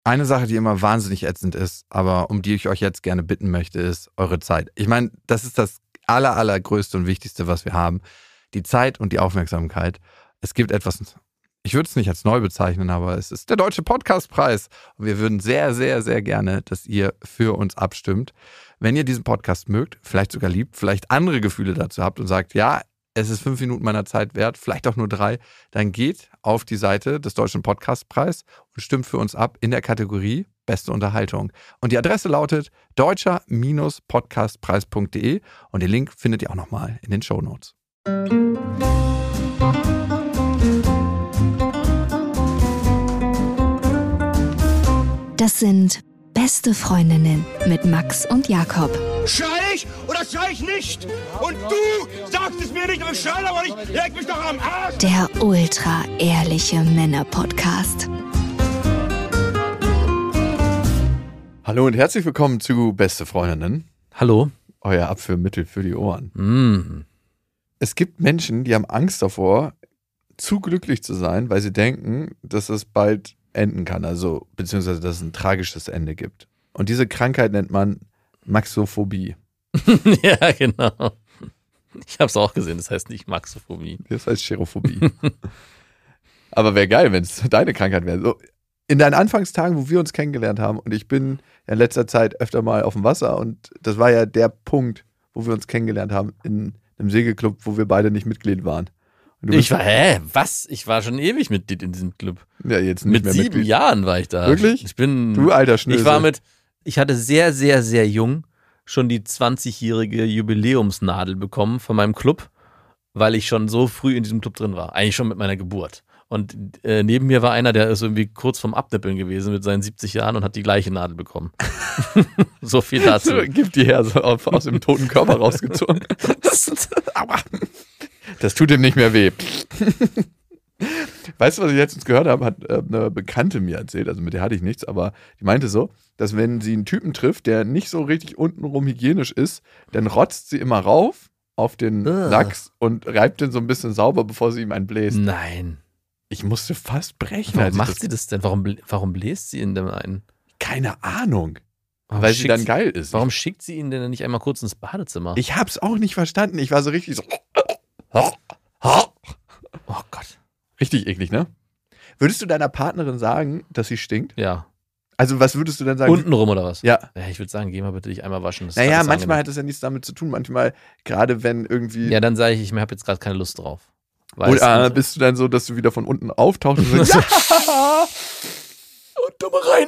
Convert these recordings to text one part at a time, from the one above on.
Eine Sache, die immer wahnsinnig ätzend ist, aber um die ich euch jetzt gerne bitten möchte, ist eure Zeit. Ich meine, das ist das allergrößte und wichtigste, was wir haben. Die Zeit und die Aufmerksamkeit. Es gibt etwas, ich würde es nicht als neu bezeichnen, aber es ist der Deutsche Podcastpreis. Und wir würden sehr, sehr, sehr gerne, dass ihr für uns abstimmt. Wenn ihr diesen Podcast mögt, vielleicht sogar liebt, vielleicht andere Gefühle dazu habt und sagt, ja, es ist 5 Minuten meiner Zeit wert, vielleicht auch nur 3, dann geht auf die Seite des Deutschen Podcastpreis und stimmt für uns ab in der Kategorie Beste Unterhaltung. Und die Adresse lautet deutscher-podcastpreis.de und den Link findet ihr auch nochmal in den Shownotes. Das sind Beste Freundinnen mit Max und Jakob. Schrei ich oder schrei ich nicht? Und du sagst es mir nicht, aber ich schrei aber nicht. Leg mich doch am Arsch. Der ultra-ehrliche Männer-Podcast. Hallo und herzlich willkommen zu Beste Freundinnen. Hallo. Euer Abführmittel für die Ohren. Es gibt Menschen, die haben Angst davor, zu glücklich zu sein, weil sie denken, dass es bald enden kann, also beziehungsweise dass es ein tragisches Ende gibt. Und diese Krankheit nennt man Maxophobie. Ja, genau. Ich habe es auch gesehen, das heißt nicht Maxophobie. Das heißt Cherophobie. Aber wäre geil, wenn es deine Krankheit wäre. So, in deinen Anfangstagen, wo wir uns kennengelernt haben, und ich bin in letzter Zeit öfter mal auf dem Wasser und das war ja der Punkt, wo wir uns kennengelernt haben, in einem Segelclub, wo wir beide nicht Mitglied waren. Ich war, was? Ich war schon ewig Mitglied in diesem Club. Ja, jetzt nicht mit mehr 7 Mitglied. Jahren war ich da. Wirklich? Du alter Schnösel. Ich hatte sehr, sehr, sehr jung schon die 20-jährige Jubiläumsnadel bekommen von meinem Club, weil ich schon so früh in diesem Club drin war. Eigentlich schon mit meiner Geburt. Und neben mir war einer, der ist irgendwie kurz vorm Abnippeln gewesen mit seinen 70 Jahren und hat die gleiche Nadel bekommen. So viel dazu. Gib die her, so aus dem toten Körper rausgezogen. Aua. Das tut ihm nicht mehr weh. Weißt du, was ich letztens gehört habe? Hat eine Bekannte mir erzählt, also mit der hatte ich nichts, aber die meinte so, dass wenn sie einen Typen trifft, der nicht so richtig untenrum hygienisch ist, dann rotzt sie immer rauf auf den Lachs und reibt den so ein bisschen sauber, bevor sie ihm einen bläst. Nein. Ich musste fast brechen. Warum macht sie das denn? Warum bläst sie ihn denn ein? Keine Ahnung. Weil sie dann geil ist. Warum schickt sie ihn denn nicht einmal kurz ins Badezimmer? Ich hab's auch nicht verstanden. Ich war so richtig so. Oh Gott. Richtig eklig, ne? Würdest du deiner Partnerin sagen, dass sie stinkt? Ja. Also was würdest du dann sagen? Untenrum oder was? Ja. Ich würde sagen, geh mal bitte dich einmal waschen. Naja, manchmal hat das ja nichts damit zu tun. Manchmal, gerade wenn irgendwie... Ja, dann sage ich habe jetzt gerade keine Lust drauf. Oder bist du dann so, dass du wieder von unten auftauchst und sagst, ja! Und dumme rein!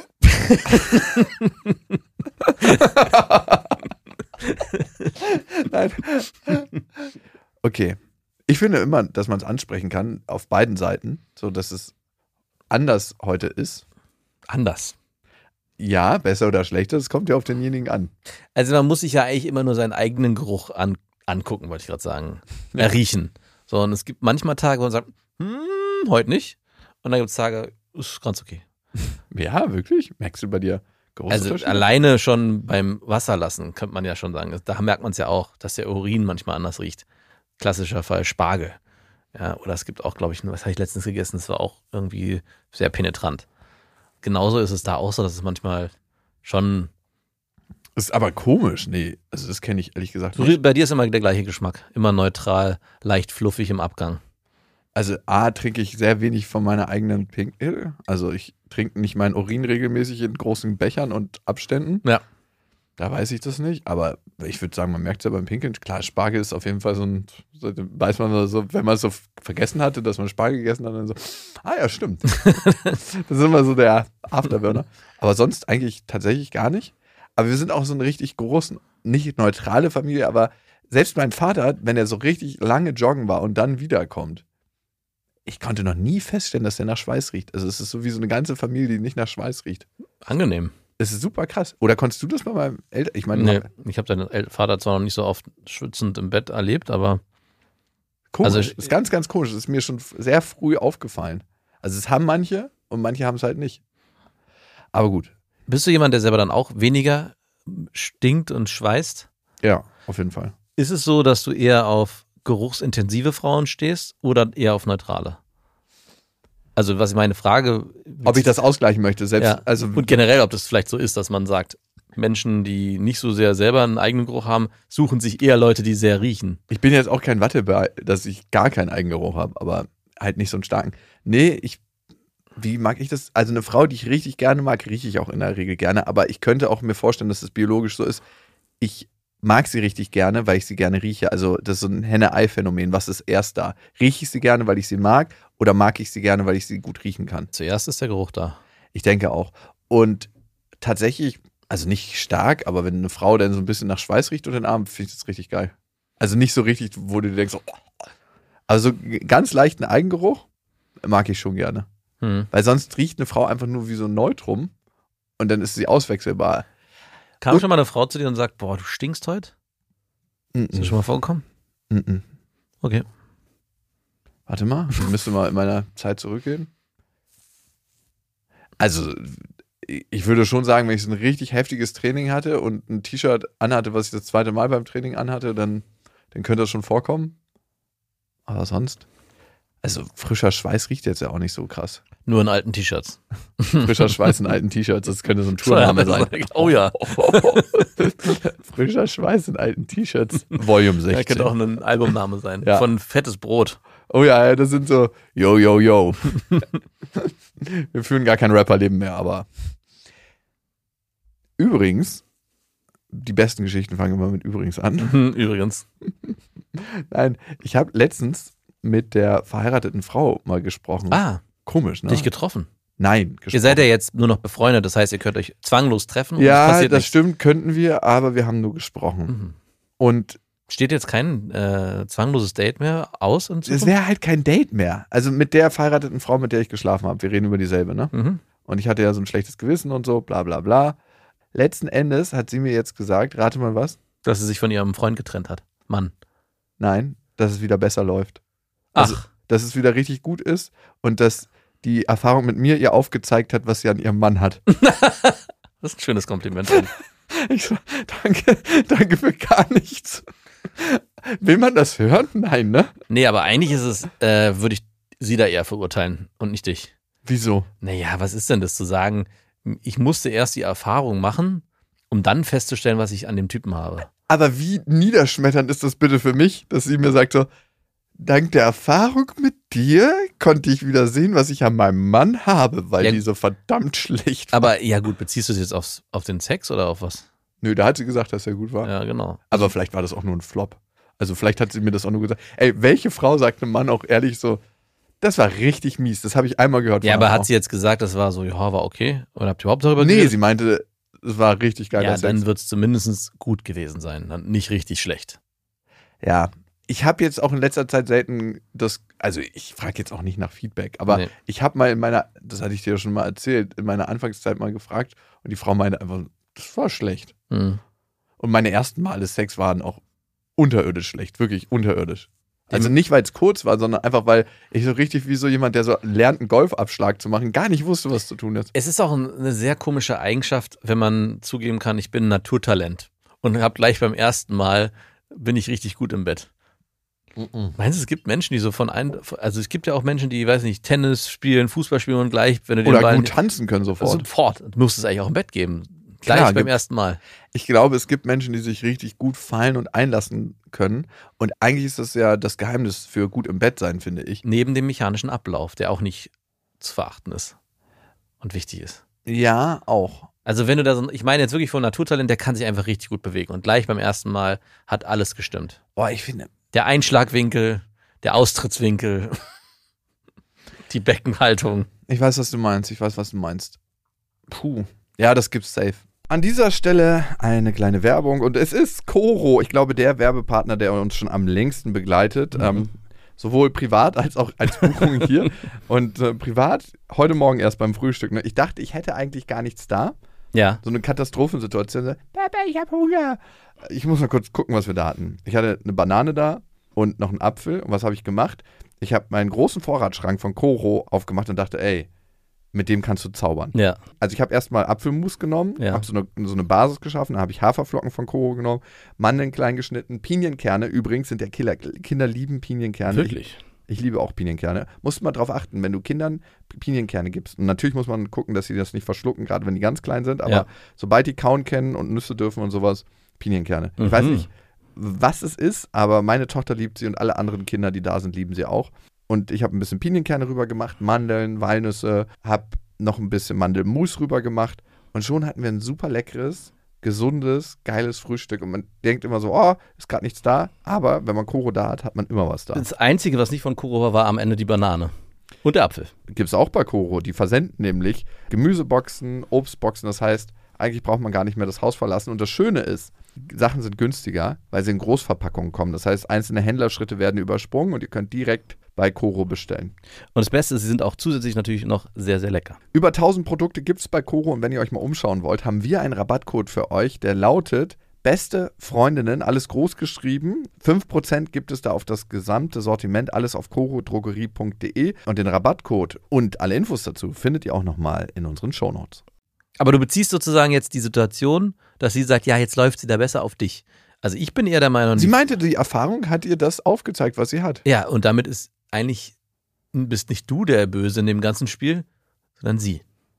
Nein. Okay. Ich finde immer, dass man es ansprechen kann, auf beiden Seiten, so dass es anders heute ist. Anders. Ja, besser oder schlechter, das kommt ja auf denjenigen an. Also man muss sich ja eigentlich immer nur seinen eigenen Geruch angucken, wollte ich gerade sagen. Riechen. So, und es gibt manchmal Tage, wo man sagt, heute nicht. Und dann gibt es Tage, ist ganz okay. Ja, wirklich? Merkst du bei dir Geruchsunterschiede? Also alleine schon beim Wasserlassen könnte man ja schon sagen. Da merkt man es ja auch, dass der Urin manchmal anders riecht. Klassischer Fall Spargel. Ja, oder es gibt auch, glaube ich, was habe ich letztens gegessen, das war auch irgendwie sehr penetrant. Genauso ist es da auch so, dass es manchmal schon... Das ist aber komisch, nee. Also das kenne ich ehrlich gesagt nicht. Bei dir ist immer der gleiche Geschmack. Immer neutral, leicht fluffig im Abgang. Also trinke ich sehr wenig von meiner eigenen Pink Ale. Also ich trinke nicht meinen Urin regelmäßig in großen Bechern und Abständen. Ja. Da weiß ich das nicht, aber ich würde sagen, man merkt es ja beim Pinkeln. Klar, Spargel ist auf jeden Fall weiß man so, wenn man es so vergessen hatte, dass man Spargel gegessen hat, dann so, ja, stimmt. Das ist immer so der Afterburner. Aber sonst eigentlich tatsächlich gar nicht. Aber wir sind auch so eine richtig großen, nicht neutrale Familie, aber selbst mein Vater, wenn er so richtig lange joggen war und dann wiederkommt, ich konnte noch nie feststellen, dass der nach Schweiß riecht. Also es ist so wie so eine ganze Familie, die nicht nach Schweiß riecht. Angenehm. Es ist super krass. Oder konntest du das bei meinem Eltern? Ich meine, nee, ich habe deinen Vater zwar noch nicht so oft schwitzend im Bett erlebt, aber komisch. Also ist ganz, ganz komisch. Das ist mir schon sehr früh aufgefallen. Also es haben manche und manche haben es halt nicht. Aber gut. Bist du jemand, der selber dann auch weniger stinkt und schweißt? Ja, auf jeden Fall. Ist es so, dass du eher auf geruchsintensive Frauen stehst oder eher auf neutrale? Also was meine Frage... Ob ich das ausgleichen möchte, selbst. Ja. Also, und generell, ob das vielleicht so ist, dass man sagt, Menschen, die nicht so sehr selber einen eigenen Geruch haben, suchen sich eher Leute, die sehr riechen. ich bin jetzt auch kein Wattebär, dass ich gar keinen Eigengeruch habe, aber halt nicht so einen starken. Nee, wie mag ich das? Also eine Frau, die ich richtig gerne mag, rieche ich auch in der Regel gerne, aber ich könnte auch mir vorstellen, dass das biologisch so ist. Ich mag sie richtig gerne, weil ich sie gerne rieche. Also das ist so ein Henne-Ei-Phänomen. Was ist erst da? Rieche ich sie gerne, weil ich sie mag, oder mag ich sie gerne, weil ich sie gut riechen kann? Zuerst ist der Geruch da. Ich denke auch. Und tatsächlich, also nicht stark, aber wenn eine Frau dann so ein bisschen nach Schweiß riecht unter den Armen, finde ich das richtig geil. Also nicht so richtig, wo du dir denkst, oh. Also ganz leichten Eigengeruch mag ich schon gerne. Weil sonst riecht eine Frau einfach nur wie so ein Neutrum und dann ist sie auswechselbar. Kam schon mal eine Frau zu dir und sagt, boah, du stinkst heute? Ist das schon mal vorgekommen? Okay. Warte mal, ich müsste mal in meiner Zeit zurückgehen. Also, ich würde schon sagen, wenn ich so ein richtig heftiges Training hatte und ein T-Shirt anhatte, was ich das zweite Mal beim Training anhatte, dann könnte das schon vorkommen. Aber sonst, also frischer Schweiß riecht jetzt ja auch nicht so krass. Nur in alten T-Shirts. Frischer Schweiß in alten T-Shirts, das könnte so ein Tourname sein. Oh ja. Frischer Schweiß in alten T-Shirts. Volume 16. Das könnte auch ein Albumname sein. Ja. Von Fettes Brot. Oh ja, das sind so, yo, yo, yo. Wir führen gar kein Rapperleben mehr, aber übrigens, die besten Geschichten fangen immer mit übrigens an. Übrigens. Nein, ich habe letztens mit der verheirateten Frau mal gesprochen. Ah, komisch, ne? dich getroffen. Nein, gesprochen. Ihr seid ja jetzt nur noch befreundet, das heißt, ihr könnt euch zwanglos treffen. Und ja, es passiert das nichts. stimmt, könnten wir, aber wir haben nur gesprochen. Und Steht jetzt kein zwangloses Date mehr aus in es Zukunft? wäre halt kein Date mehr. Also mit der verheirateten Frau, mit der ich geschlafen habe. Wir reden über dieselbe, ne? Und ich hatte ja so ein schlechtes Gewissen und so, bla bla bla. Letzten Endes hat sie mir jetzt gesagt, rate mal was? Dass sie sich von ihrem Freund getrennt hat. Mann. Nein, dass es wieder besser läuft. Also, Ach, dass es wieder richtig gut ist und dass die Erfahrung mit mir ihr aufgezeigt hat, was sie an ihrem Mann hat. das ist ein schönes Kompliment. Ich so, danke für gar nichts. Will man das hören? Nein, ne? Nee, aber eigentlich ist es, würde ich sie da eher verurteilen und nicht dich. Wieso? Naja, was ist denn das zu sagen? Ich musste erst die Erfahrung machen, um dann festzustellen, was ich an dem Typen habe. Aber wie niederschmetternd ist das bitte für mich, dass sie mir sagt so, dank der Erfahrung mit dir konnte ich wieder sehen, was ich an meinem Mann habe, weil Ja, die so verdammt schlecht war. Aber ja gut, beziehst du es jetzt auf den Sex oder auf was? Nö, da hat sie gesagt, dass er gut war. Ja, genau. Aber vielleicht war das auch nur ein Flop. Also vielleicht hat sie mir das auch nur gesagt. Ey, welche Frau sagt einem Mann auch ehrlich so, das war richtig mies, das habe ich einmal gehört. Ja, von aber einer hat Frau. sie jetzt gesagt, das war so, ja, war okay? Oder habt ihr überhaupt darüber Nee, geredet? sie meinte, es war richtig geiler Ja, Sex. dann wird es zumindest gut gewesen sein. Dann nicht richtig schlecht. Ja, ich habe jetzt auch in letzter Zeit selten also ich frage jetzt auch nicht nach Feedback, aber Nee. ich habe mal das hatte ich dir ja schon mal erzählt, in meiner Anfangszeit mal gefragt und die Frau meinte einfach, das war schlecht. Hm. Und meine ersten Male Sex waren auch unterirdisch schlecht, wirklich unterirdisch. Also nicht, weil es kurz war, sondern einfach, weil ich so richtig wie so jemand, der so lernt, einen Golfabschlag zu machen, gar nicht wusste, was zu tun ist. Es ist auch eine sehr komische Eigenschaft, wenn man zugeben kann, ich bin ein Naturtalent und habe gleich beim ersten Mal bin ich richtig gut im Bett. Meinst du, es gibt Menschen, die so also es gibt ja auch Menschen, die, weiß nicht, Tennis spielen, Fußball spielen und gleich, wenn du den Oder Ball gut tanzen können sofort. Du musst es eigentlich auch im Bett geben. Gleich Klar, beim ersten Mal. Ich glaube, es gibt Menschen, die sich richtig gut fallen und einlassen können. Und eigentlich ist das ja das Geheimnis für gut im Bett sein, finde ich. Neben dem mechanischen Ablauf, der auch nicht zu verachten ist und wichtig ist. Ja, auch. Also wenn du da so, ich meine jetzt wirklich von Naturtalent, der kann sich einfach richtig gut bewegen und gleich beim ersten Mal hat alles gestimmt. Boah, ich finde, Der Einschlagwinkel, der Austrittswinkel, die Beckenhaltung. ich weiß, was du meinst. Puh. Ja, das gibt's safe. An dieser Stelle eine kleine Werbung und es ist Koro, ich glaube der Werbepartner, der uns schon am längsten begleitet, sowohl privat als auch als Buchung hier und privat heute Morgen erst beim Frühstück. Ne? Ich dachte, ich hätte eigentlich gar nichts da, Ja. so eine Katastrophensituation. Papa, ich hab Hunger. Ich muss mal kurz gucken, was wir da hatten. Ich hatte eine Banane da und noch einen Apfel und was habe ich gemacht? Ich habe meinen großen Vorratsschrank von Koro aufgemacht und dachte, ey, mit dem kannst du zaubern. Ja. Also ich habe erstmal Apfelmus genommen, Ja. habe so eine Basis geschaffen, dann habe ich Haferflocken von Koro genommen, Mandeln klein geschnitten, Pinienkerne übrigens sind der Killer. Kinder lieben Pinienkerne. Wirklich? Ich liebe auch Pinienkerne. Musst mal drauf achten, wenn du Kindern Pinienkerne gibst. Und natürlich muss man gucken, dass sie das nicht verschlucken, gerade wenn die ganz klein sind. Aber sobald die kauen kennen und Nüsse dürfen und sowas, Pinienkerne. Ich weiß nicht, was es ist, aber meine Tochter liebt sie und alle anderen Kinder, die da sind, lieben sie auch. Und ich habe ein bisschen Pinienkerne rüber gemacht, Mandeln, Walnüsse, habe noch ein bisschen Mandelmus rüber gemacht. Und schon hatten wir ein super leckeres, gesundes, geiles Frühstück. Und man denkt immer so, oh, ist gerade nichts da. Aber wenn man Koro da hat, hat man immer was da. Das Einzige, was nicht von Koro war am Ende die Banane. Und der Apfel. Gibt es auch bei Koro. Die versenden nämlich Gemüseboxen, Obstboxen. Das heißt, eigentlich braucht man gar nicht mehr das Haus verlassen. Und das Schöne ist, Sachen sind günstiger, weil sie in Großverpackungen kommen. Das heißt, einzelne Händlerschritte werden übersprungen und ihr könnt direkt bei Koro bestellen. Und das Beste ist, sie sind auch zusätzlich natürlich noch sehr, sehr lecker. Über 1000 Produkte gibt es bei Koro und wenn ihr euch mal umschauen wollt, haben wir einen Rabattcode für euch, der lautet Beste Freundinnen, alles groß geschrieben. 5% gibt es da auf das gesamte Sortiment, alles auf korodrogerie.de und den Rabattcode und alle Infos dazu findet ihr auch nochmal in unseren Shownotes. Aber du beziehst sozusagen jetzt die Situation, dass sie sagt, ja, jetzt läuft sie da besser auf dich. Also ich bin eher der Meinung... Sie meinte, die Erfahrung hat ihr das aufgezeigt, was sie hat. Ja, und damit ist eigentlich, bist nicht du der Böse in dem ganzen Spiel, sondern sie.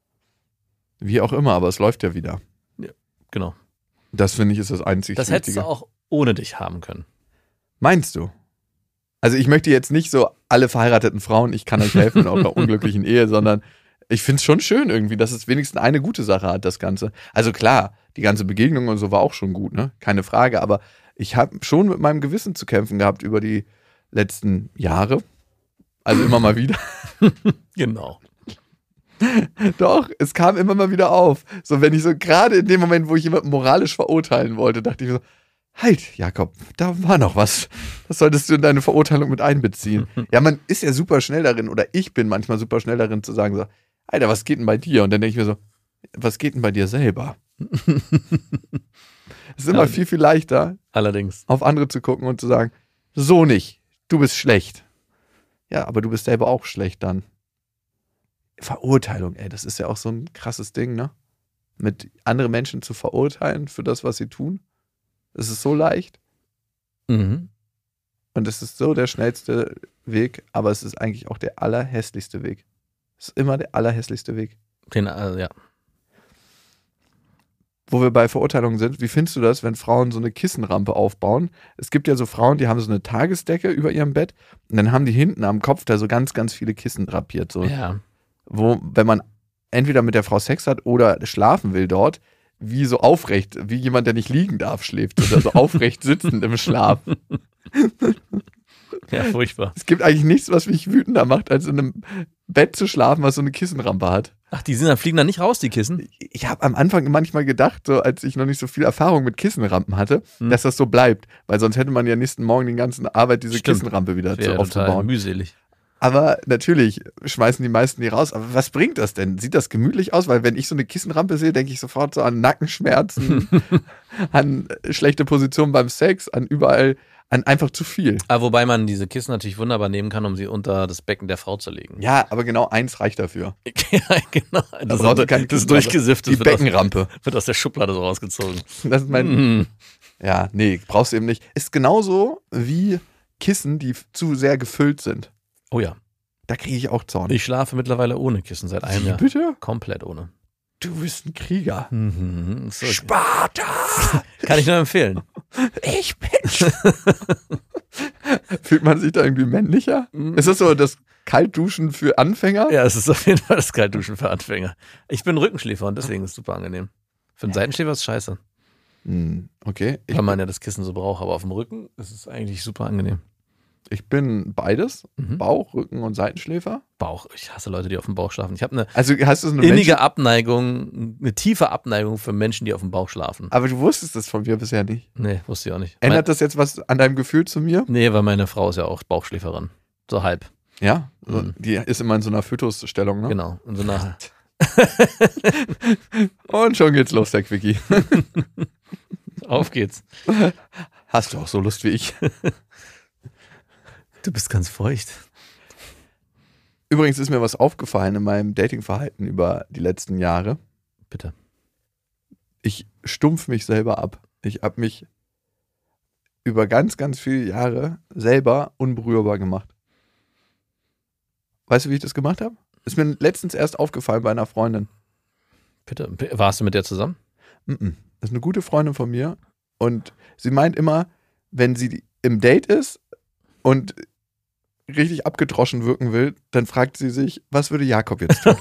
Wie auch immer, aber es läuft ja wieder. Ja, genau. Das finde ich ist das einzig Das Wichtige. hättest du auch ohne dich haben können. Meinst du? Also ich möchte jetzt nicht so alle verheirateten Frauen, ich kann euch helfen in eurer unglücklichen Ehe, sondern ich finde es schon schön irgendwie, dass es wenigstens eine gute Sache hat, das Ganze. Also klar, die ganze Begegnung und so war auch schon gut, ne? Keine Frage, aber ich habe schon mit meinem Gewissen zu kämpfen gehabt über die letzten Jahre. Also immer mal wieder. Genau. Doch, es kam immer mal wieder auf. So, wenn ich so gerade in dem Moment, wo ich jemanden moralisch verurteilen wollte, dachte ich so, halt, Jakob, da war noch was. Das solltest du in deine Verurteilung mit einbeziehen. Ja, man ist ja super schnell darin, oder ich bin manchmal super schnell darin zu sagen so, Alter, was geht denn bei dir? Und dann denke ich mir so, was geht denn bei dir selber? Es ist immer viel, viel leichter, Allerdings. auf andere zu gucken und zu sagen, so nicht, du bist schlecht. Ja, aber du bist selber auch schlecht dann. Verurteilung, ey, das ist ja auch so ein krasses Ding, ne? Mit andere Menschen zu verurteilen für das, was sie tun. Es ist so leicht. Mhm. Und es ist so der schnellste Weg, aber es ist eigentlich auch der allerhässlichste Weg. Es ist immer der allerhässlichste Weg. Ja. Wo wir bei Verurteilungen sind, wie findest du das, wenn Frauen so eine Kissenrampe aufbauen? Es gibt ja so Frauen, die haben so eine Tagesdecke über ihrem Bett und dann haben die hinten am Kopf da so ganz, ganz viele Kissen drapiert. So. Ja. Wo, wenn man entweder mit der Frau Sex hat oder schlafen will dort, wie so aufrecht, wie jemand, der nicht liegen darf, schläft oder so aufrecht sitzend im Schlaf. Ja, furchtbar. Es gibt eigentlich nichts, was mich wütender macht, als in einem Bett zu schlafen, was so eine Kissenrampe hat. Ach, fliegen dann nicht raus, die Kissen? Ich habe am Anfang manchmal gedacht, so als ich noch nicht so viel Erfahrung mit Kissenrampen hatte, dass das so bleibt. Weil sonst hätte man ja nächsten Morgen die ganze Arbeit, diese Kissenrampe wieder aufzubauen. Total mühselig. Aber natürlich schmeißen die meisten die raus. Aber was bringt das denn? Sieht das gemütlich aus? Weil wenn ich so eine Kissenrampe sehe, denke ich sofort so an Nackenschmerzen, an schlechte Positionen beim Sex, an überall, an einfach zu viel. Aber wobei man diese Kissen natürlich wunderbar nehmen kann, um sie unter das Becken der Frau zu legen. Ja, aber genau eins reicht dafür. Ja, genau. Das ist durchgesifft. Die Beckenrampe. Wird aus der Schublade so rausgezogen. Das ist mein... Ja, nee, brauchst du eben nicht. Ist genauso wie Kissen, die zu sehr gefüllt sind. Oh ja. Da kriege ich auch Zorn. Ich schlafe mittlerweile ohne Kissen seit einem Jahr. Bitte? Komplett ohne. Du bist ein Krieger. So, Sparta! kann ich nur empfehlen. Ich bin... Fühlt man sich da irgendwie männlicher? Ist das so das Kaltduschen für Anfänger? Ja, es ist auf jeden Fall das Kaltduschen für Anfänger. Ich bin Rückenschläfer und deswegen ist es super angenehm. Für einen Seitenschläfer ist es scheiße. Okay. Weil man ja das Kissen so braucht, aber auf dem Rücken ist es eigentlich super angenehm. Ich bin beides. Bauch, Rücken und Seitenschläfer. Bauch. Ich hasse Leute, die auf dem Bauch schlafen. Ich habe eine Also hast du so eine innige Abneigung, eine tiefe Abneigung für Menschen, die auf dem Bauch schlafen. Aber du wusstest das von mir bisher nicht. Nee, wusste ich auch nicht. Ändert das jetzt was an deinem Gefühl zu mir? Nee, weil meine Frau ist ja auch Bauchschläferin. So halb. Ja, die ist immer in so einer Fötusstellung, ne? Genau. In so einer Und schon geht's los, der Quickie. Auf geht's. Hast du auch so Lust wie ich? Du bist ganz feucht. Übrigens ist mir was aufgefallen in meinem Datingverhalten über die letzten Jahre. Bitte. Ich stumpf mich selber ab. Ich habe mich über ganz, ganz viele Jahre selber unberührbar gemacht. Weißt du, wie ich das gemacht habe? Ist mir letztens erst aufgefallen bei einer Freundin. Bitte, warst du mit der zusammen? Das ist eine gute Freundin von mir und sie meint immer, wenn sie im Date ist und richtig abgedroschen wirken will, dann fragt sie sich, was würde Jakob jetzt tun?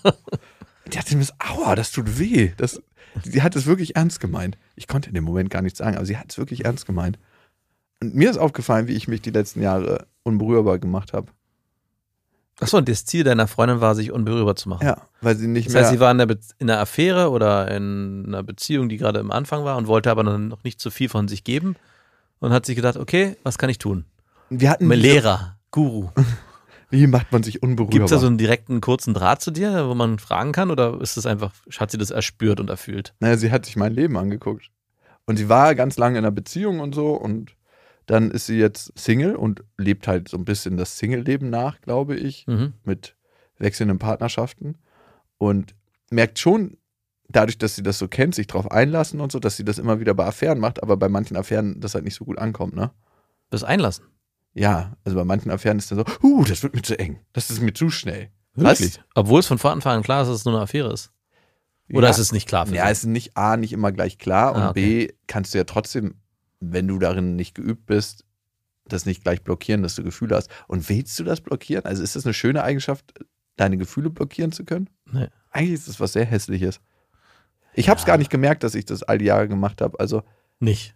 Die hat mir aua, das tut weh. Sie hat es wirklich ernst gemeint. Ich konnte in dem Moment gar nichts sagen, aber sie hat es wirklich ernst gemeint. Und mir ist aufgefallen, wie ich mich die letzten Jahre unberührbar gemacht habe. Achso, und das Ziel deiner Freundin war, sich unberührbar zu machen. Ja, weil sie nicht Das mehr... heißt, sie war in einer Affäre oder in einer Beziehung, die gerade im Anfang war und wollte aber noch nicht zu viel von sich geben und hat sich gedacht, okay, was kann ich tun? Wir hatten Lehrer, Guru. Wie macht man sich unberührbar? Gibt es da so einen direkten, kurzen Draht zu dir, wo man fragen kann oder ist es einfach, hat sie das erspürt und erfühlt? Naja, sie hat sich mein Leben angeguckt. Und sie war ganz lange in einer Beziehung und so und dann ist sie jetzt Single und lebt halt so ein bisschen das Single-Leben nach, glaube ich, mit wechselnden Partnerschaften und merkt schon, dadurch, dass sie das so kennt, sich drauf einlassen und so, dass sie das immer wieder bei Affären macht, aber bei manchen Affären das halt nicht so gut ankommt, ne? Das Einlassen? Ja, also bei manchen Affären ist dann so, das wird mir zu eng, das ist mir zu schnell. Wirklich? Obwohl es von Anfang an klar ist, dass es nur eine Affäre ist? Oder ist es nicht klar für sie? Ja, es ist nicht A, nicht immer gleich klar und okay. B, kannst du ja trotzdem, wenn du darin nicht geübt bist, das nicht gleich blockieren, dass du Gefühle hast. Und willst du das blockieren? Also ist das eine schöne Eigenschaft, deine Gefühle blockieren zu können? Nee. Eigentlich ist das was sehr Hässliches. Ich habe es gar nicht gemerkt, dass ich das all die Jahre gemacht habe. Also nicht.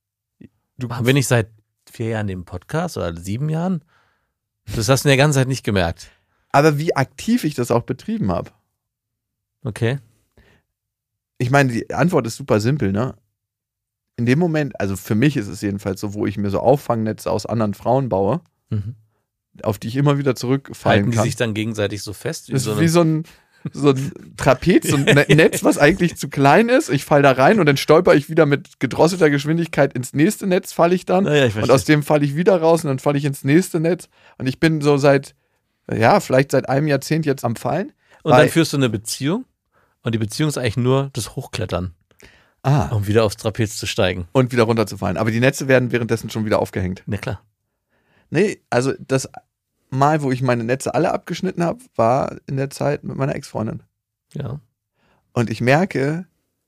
Haben wir nicht seit 4 Jahren den Podcast oder 7 Jahren? Das hast du in der ganzen Zeit nicht gemerkt. Aber wie aktiv ich das auch betrieben habe. Okay. Ich meine, die Antwort ist super simpel, ne? In dem Moment, also für mich ist es jedenfalls so, wo ich mir so Auffangnetze aus anderen Frauen baue, auf die ich immer wieder zurückfallen Halten kann. die sich dann gegenseitig so fest? Das ist wie so ein Trapez, so ein Netz, was eigentlich zu klein ist. Ich falle da rein und dann stolper ich wieder mit gedrosselter Geschwindigkeit ins nächste Netz, falle ich dann. Ja, ich und aus dem falle ich wieder raus und dann falle ich ins nächste Netz. Und ich bin so vielleicht seit einem Jahrzehnt jetzt am Fallen. Und dann führst du eine Beziehung und die Beziehung ist eigentlich nur das Hochklettern. Um wieder aufs Trapez zu steigen. Und wieder runterzufallen. Aber die Netze werden währenddessen schon wieder aufgehängt. Na klar. Nee, also das Mal, wo ich meine Netze alle abgeschnitten habe, war in der Zeit mit meiner Ex-Freundin. Ja. Und ich merke,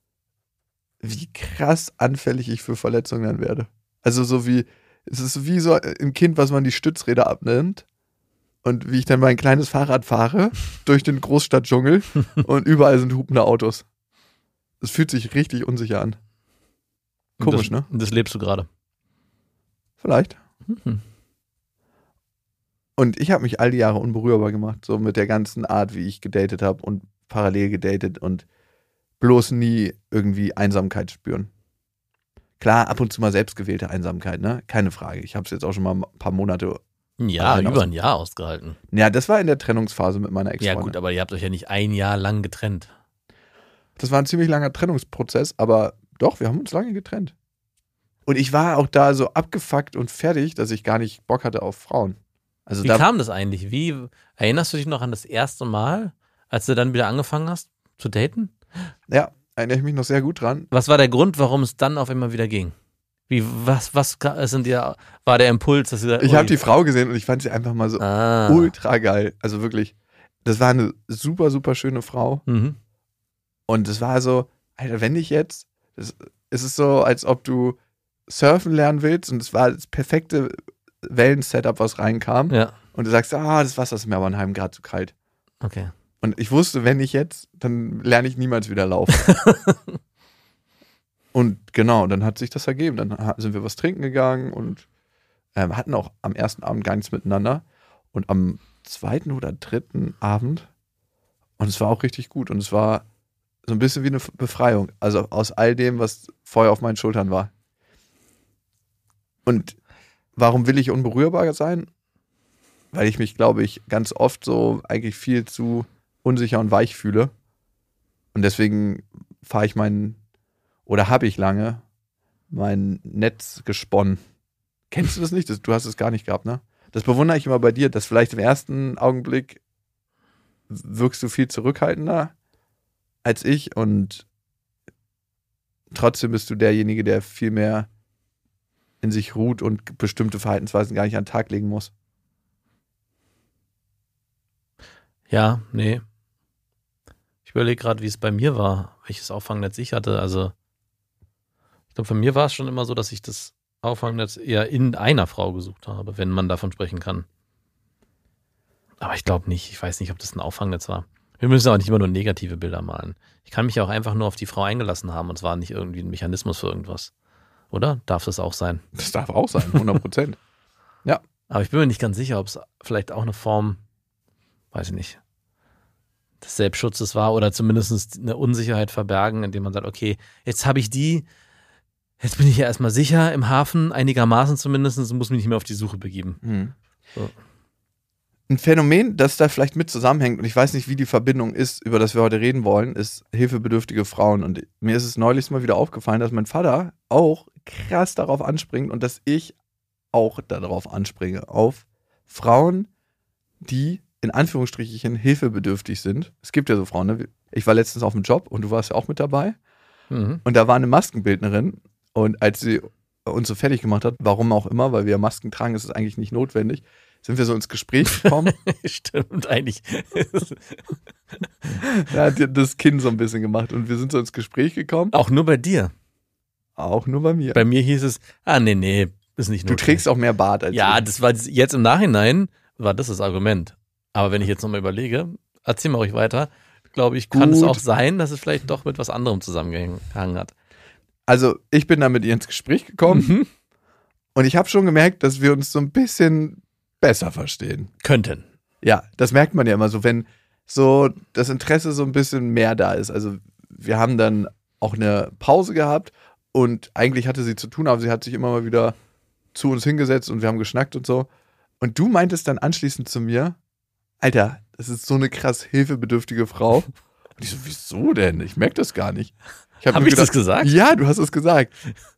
wie krass anfällig ich für Verletzungen dann werde. Also es ist wie so ein Kind, was man die Stützräder abnimmt. Und wie ich dann mein kleines Fahrrad fahre durch den Großstadtdschungel und überall sind hupende Autos. Es fühlt sich richtig unsicher an. Komisch, ne? Das lebst du gerade. Vielleicht. Und ich habe mich all die Jahre unberührbar gemacht, so mit der ganzen Art, wie ich gedatet habe und parallel gedatet und bloß nie irgendwie Einsamkeit spüren. Klar, ab und zu mal selbstgewählte Einsamkeit, ne? Keine Frage. Ich habe es jetzt auch schon mal ein paar Monate. Ja, über ein Jahr ausgehalten. Ja, das war in der Trennungsphase mit meiner Ex-Freundin. Ja gut, aber ihr habt euch ja nicht ein Jahr lang getrennt. Das war ein ziemlich langer Trennungsprozess, aber doch, wir haben uns lange getrennt. Und ich war auch da so abgefuckt und fertig, dass ich gar nicht Bock hatte auf Frauen. Also Wie kam das eigentlich? Erinnerst du dich noch an das erste Mal, als du dann wieder angefangen hast zu daten? Ja, erinnere ich mich noch sehr gut dran. Was war der Grund, warum es dann auf einmal wieder ging? War der Impuls, dass du gesagt, ich habe die Frau gesehen und ich fand sie einfach mal so ultra geil. Also wirklich, das war eine super, super schöne Frau. Und es war so, Alter, wenn ich jetzt, es ist so, als ob du surfen lernen willst und es war das perfekte Wellen-Setup, was reinkam. Ja. Und du sagst, das Wasser ist mir aber in einem Grad zu kalt. Okay. Und ich wusste, wenn ich jetzt, dann lerne ich niemals wieder laufen. Und genau, dann hat sich das ergeben. Dann sind wir was trinken gegangen und hatten auch am ersten Abend gar nichts miteinander. Und am zweiten oder dritten Abend, und es war auch richtig gut. Und es war so ein bisschen wie eine Befreiung. Also aus all dem, was vorher auf meinen Schultern war. Und warum will ich unberührbar sein? Weil ich mich, glaube ich, ganz oft so eigentlich viel zu unsicher und weich fühle. Und deswegen habe ich lange mein Netz gesponnen. Kennst du das nicht? Du hast es gar nicht gehabt, ne? Das bewundere ich immer bei dir, dass vielleicht im ersten Augenblick wirkst du viel zurückhaltender als ich und trotzdem bist du derjenige, der viel mehr in sich ruht und bestimmte Verhaltensweisen gar nicht an den Tag legen muss. Ja, nee. Ich überlege gerade, wie es bei mir war, welches Auffangnetz ich hatte. Also, ich glaube, bei mir war es schon immer so, dass ich das Auffangnetz eher in einer Frau gesucht habe, wenn man davon sprechen kann. Aber ich glaube nicht. Ich weiß nicht, ob das ein Auffangnetz war. Wir müssen auch nicht immer nur negative Bilder malen. Ich kann mich auch einfach nur auf die Frau eingelassen haben und es war nicht irgendwie ein Mechanismus für irgendwas. Oder? Darf das auch sein? Das darf auch sein, 100%. Ja. Aber ich bin mir nicht ganz sicher, ob es vielleicht auch eine Form, weiß ich nicht, des Selbstschutzes war oder zumindest eine Unsicherheit verbergen, indem man sagt, okay, jetzt habe ich jetzt bin ich ja erstmal sicher im Hafen, einigermaßen zumindest, und muss mich nicht mehr auf die Suche begeben. So. Ein Phänomen, das da vielleicht mit zusammenhängt, und ich weiß nicht, wie die Verbindung ist, über das wir heute reden wollen, ist hilfebedürftige Frauen. Und mir ist es neulich mal wieder aufgefallen, dass mein Vater auch krass darauf anspringt und dass ich auch darauf anspringe, auf Frauen, die in Anführungsstrichen hilfebedürftig sind. Es gibt ja so Frauen, ne? Ich war letztens auf dem Job und du warst ja auch mit dabei. Und da war eine Maskenbildnerin und als sie uns so fertig gemacht hat, warum auch immer, weil wir ja Masken tragen, ist es eigentlich nicht notwendig, sind wir so ins Gespräch gekommen. Stimmt, eigentlich. Ja, hat das Kinn so ein bisschen gemacht und wir sind so ins Gespräch gekommen. Auch nur bei dir. Auch nur bei mir. Bei mir hieß es, nee, ist nicht Du notwendig. trägst auch mehr Bart als Ja, ich. das war jetzt im Nachhinein, war das Argument. Aber wenn ich jetzt nochmal überlege, erzähl mal ruhig weiter, glaube ich, kann es Gut. auch sein, dass es vielleicht doch mit was anderem zusammengehangen hat. Also ich bin da mit ihr ins Gespräch gekommen und ich habe schon gemerkt, dass wir uns so ein bisschen besser verstehen. Könnten. Ja, das merkt man ja immer so, wenn so das Interesse so ein bisschen mehr da ist. Also wir haben dann auch eine Pause gehabt und eigentlich hatte sie zu tun, aber sie hat sich immer mal wieder zu uns hingesetzt und wir haben geschnackt und so. Und du meintest dann anschließend zu mir, Alter, das ist so eine krass hilfebedürftige Frau. Und ich so, wieso denn? Ich merke das gar nicht. Hab mir ich das gesagt? Ja, du hast es gesagt.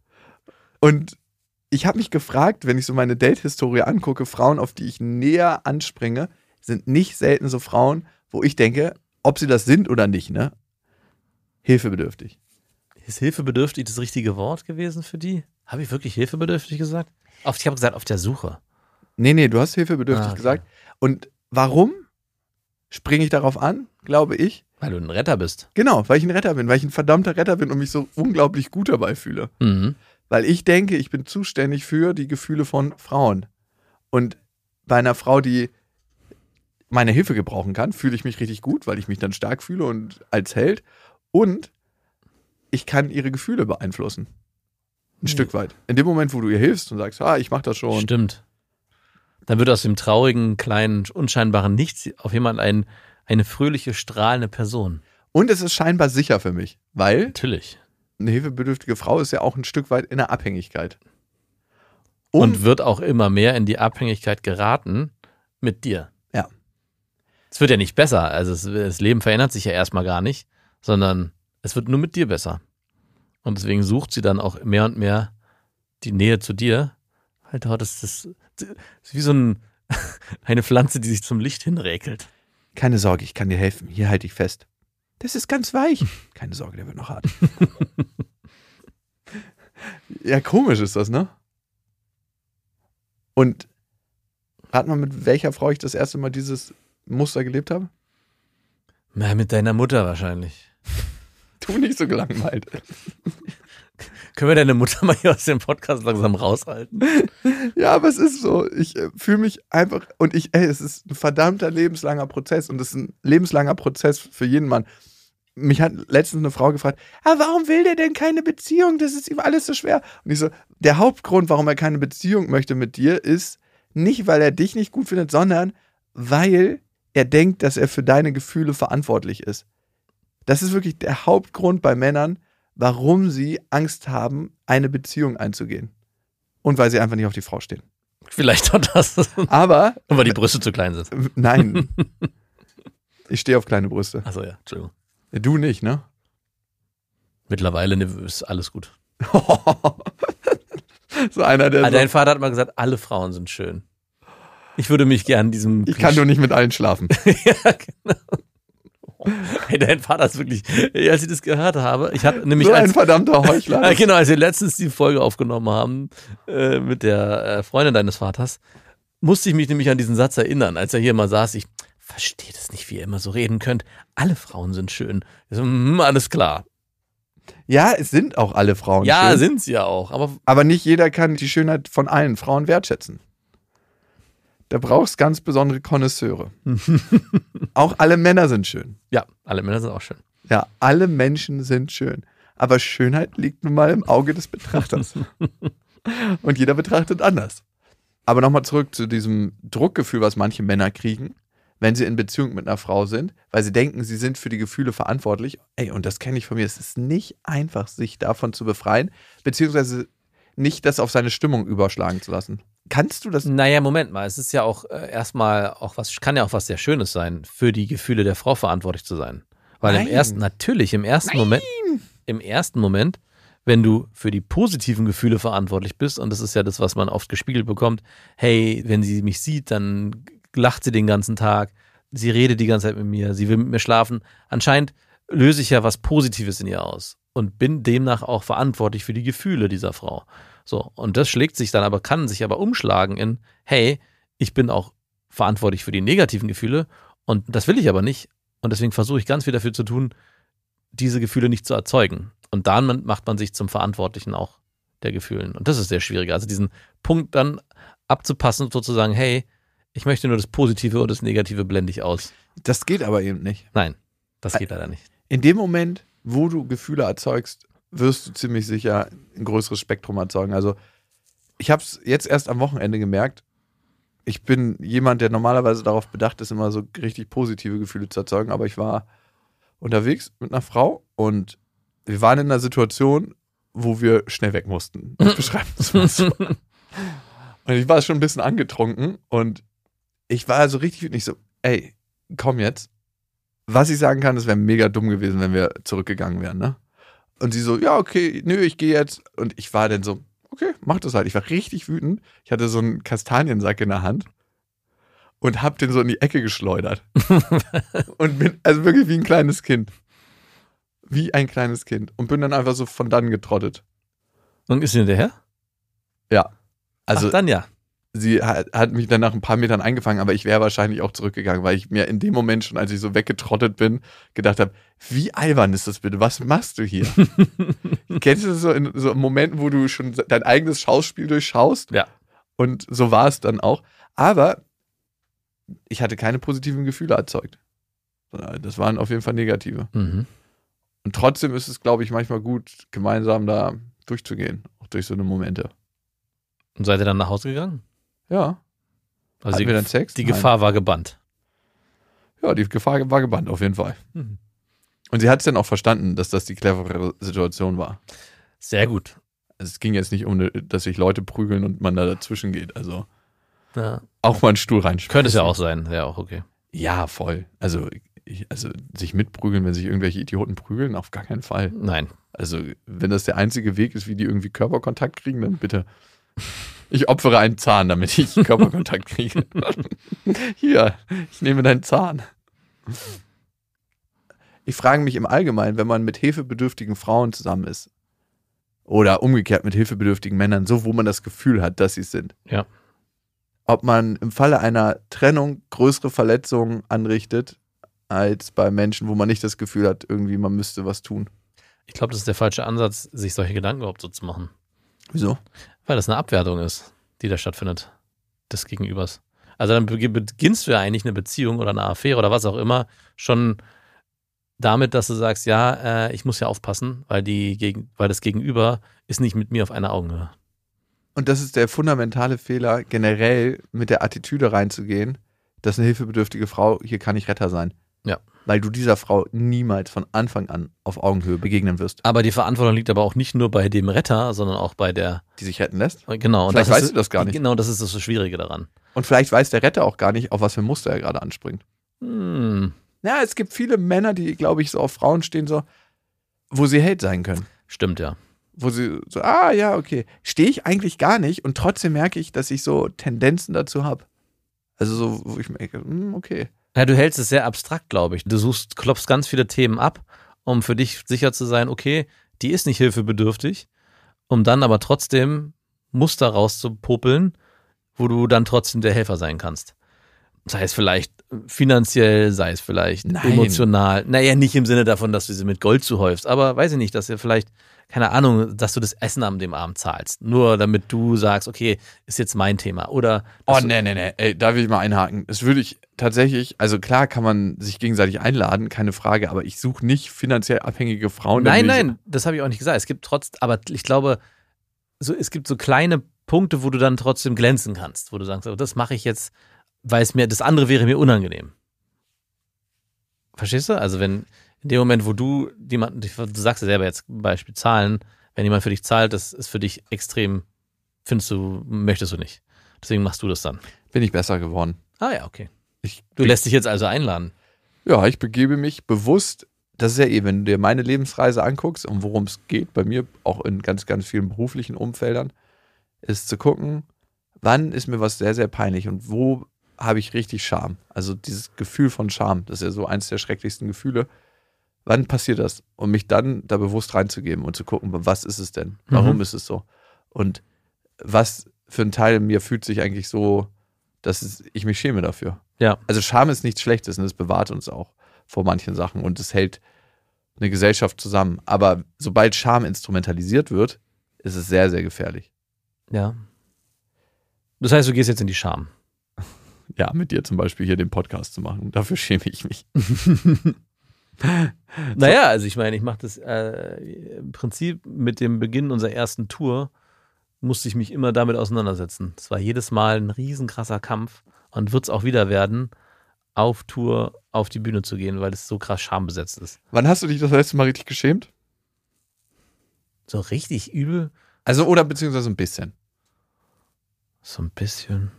Und ich habe mich gefragt, wenn ich so meine Date-Historie angucke, Frauen, auf die ich näher anspringe, sind nicht selten so Frauen, wo ich denke, ob sie das sind oder nicht, ne? Hilfebedürftig. Ist hilfebedürftig das richtige Wort gewesen für die? Habe ich wirklich hilfebedürftig gesagt? Ich habe gesagt, auf der Suche. Nee, du hast hilfebedürftig Okay. gesagt. Und warum springe ich darauf an, glaube ich? Weil du ein Retter bist. Genau, weil ich ein Retter bin, weil ich ein verdammter Retter bin und mich so unglaublich gut dabei fühle. Mhm. Weil ich denke, ich bin zuständig für die Gefühle von Frauen. Und bei einer Frau, die meine Hilfe gebrauchen kann, fühle ich mich richtig gut, weil ich mich dann stark fühle und als Held. Und ich kann ihre Gefühle beeinflussen. Ein Stück weit. In dem Moment, wo du ihr hilfst und sagst, ich mach das schon. Stimmt. Dann wird aus dem traurigen, kleinen, unscheinbaren Nichts auf jemanden eine fröhliche, strahlende Person. Und es ist scheinbar sicher für mich, weil Natürlich. eine hilfebedürftige Frau ist ja auch ein Stück weit in der Abhängigkeit. Und wird auch immer mehr in die Abhängigkeit geraten mit dir. Ja. Es wird ja nicht besser. Also das Leben verändert sich ja erstmal gar nicht, sondern es wird nur mit dir besser. Und deswegen sucht sie dann auch mehr und mehr die Nähe zu dir. Alter, das ist wie so eine Pflanze, die sich zum Licht hinräkelt. Keine Sorge, ich kann dir helfen. Hier halte ich fest. Das ist ganz weich. Keine Sorge, der wird noch hart. Ja, komisch ist das, ne? Und rat mal, mit welcher Frau ich das erste Mal dieses Muster gelebt habe? Na, mit deiner Mutter wahrscheinlich. Tu nicht so gelangweilt. Können wir deine Mutter mal hier aus dem Podcast langsam raushalten? Ja, aber es ist so. Ich fühle mich einfach, und es ist ein verdammter lebenslanger Prozess und es ist ein lebenslanger Prozess für jeden Mann. Mich hat letztens eine Frau gefragt, warum will der denn keine Beziehung? Das ist ihm alles so schwer. Und ich so, der Hauptgrund, warum er keine Beziehung möchte mit dir, ist nicht, weil er dich nicht gut findet, sondern weil er denkt, dass er für deine Gefühle verantwortlich ist. Das ist wirklich der Hauptgrund bei Männern, warum sie Angst haben, eine Beziehung einzugehen. Und weil sie einfach nicht auf die Frau stehen. Vielleicht auch das. Aber, Und weil die Brüste zu klein sind. nein, ich stehe auf kleine Brüste. Achso, ja, Entschuldigung. Du nicht, ne? Mittlerweile ist alles gut. So einer, der Dein Vater hat mal gesagt, alle Frauen sind schön. Ich würde mich gern diesem... ich kann nur nicht mit allen schlafen. Ja, genau. Hey, dein Vater ist wirklich, als ich das gehört habe, ich hatte nämlich So ein verdammter Heuchler. Ja, genau, als wir letztens die Folge aufgenommen haben mit der Freundin deines Vaters, musste ich mich nämlich an diesen Satz erinnern, als er hier mal saß. verstehe das nicht, wie ihr immer so reden könnt. Alle Frauen sind schön. So, alles klar. Ja, es sind auch alle Frauen Ja, schön. sind sie ja auch. Aber nicht jeder kann die Schönheit von allen Frauen wertschätzen. Da brauchst ganz besondere Konnoisseure. Auch alle Männer sind schön. Ja, alle Männer sind auch schön. Ja, alle Menschen sind schön. Aber Schönheit liegt nun mal im Auge des Betrachters. Und jeder betrachtet anders. Aber nochmal zurück zu diesem Druckgefühl, was manche Männer kriegen, wenn sie in Beziehung mit einer Frau sind, weil sie denken, sie sind für die Gefühle verantwortlich. Ey, und das kenne ich von mir. Es ist nicht einfach, sich davon zu befreien, beziehungsweise nicht das auf seine Stimmung überschlagen zu lassen. Kannst du das? Naja, Moment mal. Es ist ja auch erstmal auch was, kann ja auch was sehr Schönes sein, für die Gefühle der Frau verantwortlich zu sein. Weil im ersten Moment, wenn du für die positiven Gefühle verantwortlich bist, und das ist ja das, was man oft gespiegelt bekommt, hey, wenn sie mich sieht, dann lacht sie den ganzen Tag, sie redet die ganze Zeit mit mir, sie will mit mir schlafen. Anscheinend löse ich ja was Positives in ihr aus und bin demnach auch verantwortlich für die Gefühle dieser Frau. So, und das kann sich aber umschlagen in, hey, ich bin auch verantwortlich für die negativen Gefühle und das will ich aber nicht. Und deswegen versuche ich ganz viel dafür zu tun, diese Gefühle nicht zu erzeugen. Und dann macht man sich zum Verantwortlichen auch der Gefühlen. Und das ist sehr schwierig. Also diesen Punkt dann abzupassen, sozusagen, hey, ich möchte nur das Positive und das Negative blende ich aus. Das geht aber eben nicht. Nein, das geht leider nicht. In dem Moment, wo du Gefühle erzeugst, wirst du ziemlich sicher ein größeres Spektrum erzeugen. Also ich habe es jetzt erst am Wochenende gemerkt. Ich bin jemand, der normalerweise darauf bedacht ist, immer so richtig positive Gefühle zu erzeugen. Aber ich war unterwegs mit einer Frau und wir waren in einer Situation, wo wir schnell weg mussten. Ich beschreibe das mal so. Und ich war schon ein bisschen angetrunken und ich war also richtig nicht so, ey, komm jetzt. Was ich sagen kann, es wäre mega dumm gewesen, wenn wir zurückgegangen wären, ne? Und sie so, ja, okay, nö, ich gehe jetzt. Und ich war dann so, okay, mach das halt. Ich war richtig wütend. Ich hatte so einen Kastaniensack in der Hand und hab den so in die Ecke geschleudert. Und bin also wirklich wie ein kleines Kind. Wie ein kleines Kind. Und bin dann einfach so von dann getrottet. Und ist sie hinterher? Ja. Also ach, dann ja. sie hat mich dann nach ein paar Metern eingefangen, aber ich wäre wahrscheinlich auch zurückgegangen, weil ich mir in dem Moment schon, als ich so weggetrottet bin, gedacht habe, wie albern ist das bitte? Was machst du hier? Kennst du das so in so Momenten, wo du schon dein eigenes Schauspiel durchschaust? Ja. Und so war es dann auch. Aber ich hatte keine positiven Gefühle erzeugt. Das waren auf jeden Fall negative. Mhm. Und trotzdem ist es, glaube ich, manchmal gut, gemeinsam da durchzugehen, auch durch so eine Momente. Und seid ihr dann nach Hause gegangen? Ja. Also Hatten wir dann Sex? die Nein. Gefahr war gebannt. Ja, die Gefahr war gebannt, auf jeden Fall. Mhm. Und sie hat es dann auch verstanden, dass das die cleverere Situation war. Sehr gut. Also es ging jetzt nicht um, dass sich Leute prügeln und man da dazwischen geht. Also Ja. auch mal einen Stuhl reinschmeißen. Könnte es ja auch sein. Ja, auch okay. Ja, voll. Also sich mitprügeln, wenn sich irgendwelche Idioten prügeln, auf gar keinen Fall. Nein. Also wenn das der einzige Weg ist, wie die irgendwie Körperkontakt kriegen, dann bitte. Ich opfere einen Zahn, damit ich Körperkontakt kriege. Hier, ich nehme deinen Zahn. Ich frage mich im Allgemeinen, wenn man mit hilfebedürftigen Frauen zusammen ist oder umgekehrt mit hilfebedürftigen Männern, so wo man das Gefühl hat, dass sie es sind. Ja. Ob man im Falle einer Trennung größere Verletzungen anrichtet, als bei Menschen, wo man nicht das Gefühl hat, irgendwie man müsste was tun. Ich glaube, das ist der falsche Ansatz, sich solche Gedanken überhaupt so zu machen. Wieso? Weil das eine Abwertung ist, die da stattfindet, des Gegenübers. Also dann beginnst du ja eigentlich eine Beziehung oder eine Affäre oder was auch immer schon damit, dass du sagst, ja, ich muss ja aufpassen, weil das Gegenüber ist nicht mit mir auf einer Augenhöhe. Und das ist der fundamentale Fehler, generell mit der Attitüde reinzugehen, dass eine hilfebedürftige Frau, hier kann ich Retter sein. Ja. Weil du dieser Frau niemals von Anfang an auf Augenhöhe begegnen wirst. Aber die Verantwortung liegt aber auch nicht nur bei dem Retter, sondern auch bei der... Die sich retten lässt? Genau. Und Vielleicht das weißt ist, du das gar nicht. Genau, das ist das Schwierige daran. Und vielleicht weiß der Retter auch gar nicht, auf was für Muster er gerade anspringt. Hm. Ja, es gibt viele Männer, die, glaube ich, so auf Frauen stehen, so, wo sie Held sein können. Stimmt, ja. Wo sie so, ja, okay. Stehe ich eigentlich gar nicht und trotzdem merke ich, dass ich so Tendenzen dazu habe. Also so, wo ich merke, okay. Ja, du hältst es sehr abstrakt, glaube ich. Du klopfst ganz viele Themen ab, um für dich sicher zu sein, okay, die ist nicht hilfebedürftig, um dann aber trotzdem Muster rauszupopeln, wo du dann trotzdem der Helfer sein kannst. Das heißt vielleicht finanziell, sei es vielleicht emotional. Naja, nicht im Sinne davon, dass du sie mit Gold zuhäufst, aber weiß ich nicht, dass ihr vielleicht, keine Ahnung, dass du das Essen an dem Abend zahlst. Nur damit du sagst, okay, ist jetzt mein Thema. Oder nee. Ey, da will ich mal einhaken. Das würde ich tatsächlich, also klar kann man sich gegenseitig einladen, keine Frage, aber ich suche nicht finanziell abhängige Frauen. Nein, das habe ich auch nicht gesagt. Es gibt aber ich glaube, es gibt so kleine Punkte, wo du dann trotzdem glänzen kannst, wo du sagst, das mache ich jetzt, weil das andere wäre mir unangenehm. Verstehst du? Also wenn in dem Moment, wo du sagst ja selber jetzt Beispiel Zahlen, wenn jemand für dich zahlt, das ist für dich extrem, möchtest du nicht. Deswegen machst du das dann. Bin ich besser geworden. Ah ja, okay. Du lässt dich jetzt also einladen. Ja, ich begebe mich bewusst, das ist ja wenn du dir meine Lebensreise anguckst und worum es geht, bei mir auch in ganz, ganz vielen beruflichen Umfeldern, ist zu gucken, wann ist mir was sehr, sehr peinlich und wo habe ich richtig Scham. Also dieses Gefühl von Scham, das ist ja so eins der schrecklichsten Gefühle. Wann passiert das? Und mich dann da bewusst reinzugeben und zu gucken, was ist es denn? Warum ist es so? Und was für ein Teil in mir fühlt sich eigentlich so, dass ich mich schäme dafür. Ja. Also Scham ist nichts Schlechtes und es bewahrt uns auch vor manchen Sachen und es hält eine Gesellschaft zusammen. Aber sobald Scham instrumentalisiert wird, ist es sehr, sehr gefährlich. Ja. Das heißt, du gehst jetzt in die Scham. Ja, mit dir zum Beispiel hier den Podcast zu machen. Dafür schäme ich mich. Naja, also ich meine, ich mache das im Prinzip mit dem Beginn unserer ersten Tour musste ich mich immer damit auseinandersetzen. Es war jedes Mal ein riesenkrasser Kampf und wird es auch wieder werden, auf Tour auf die Bühne zu gehen, weil es so krass schambesetzt ist. Wann hast du dich das letzte Mal richtig geschämt? So richtig übel? Also, oder beziehungsweise ein bisschen. So ein bisschen.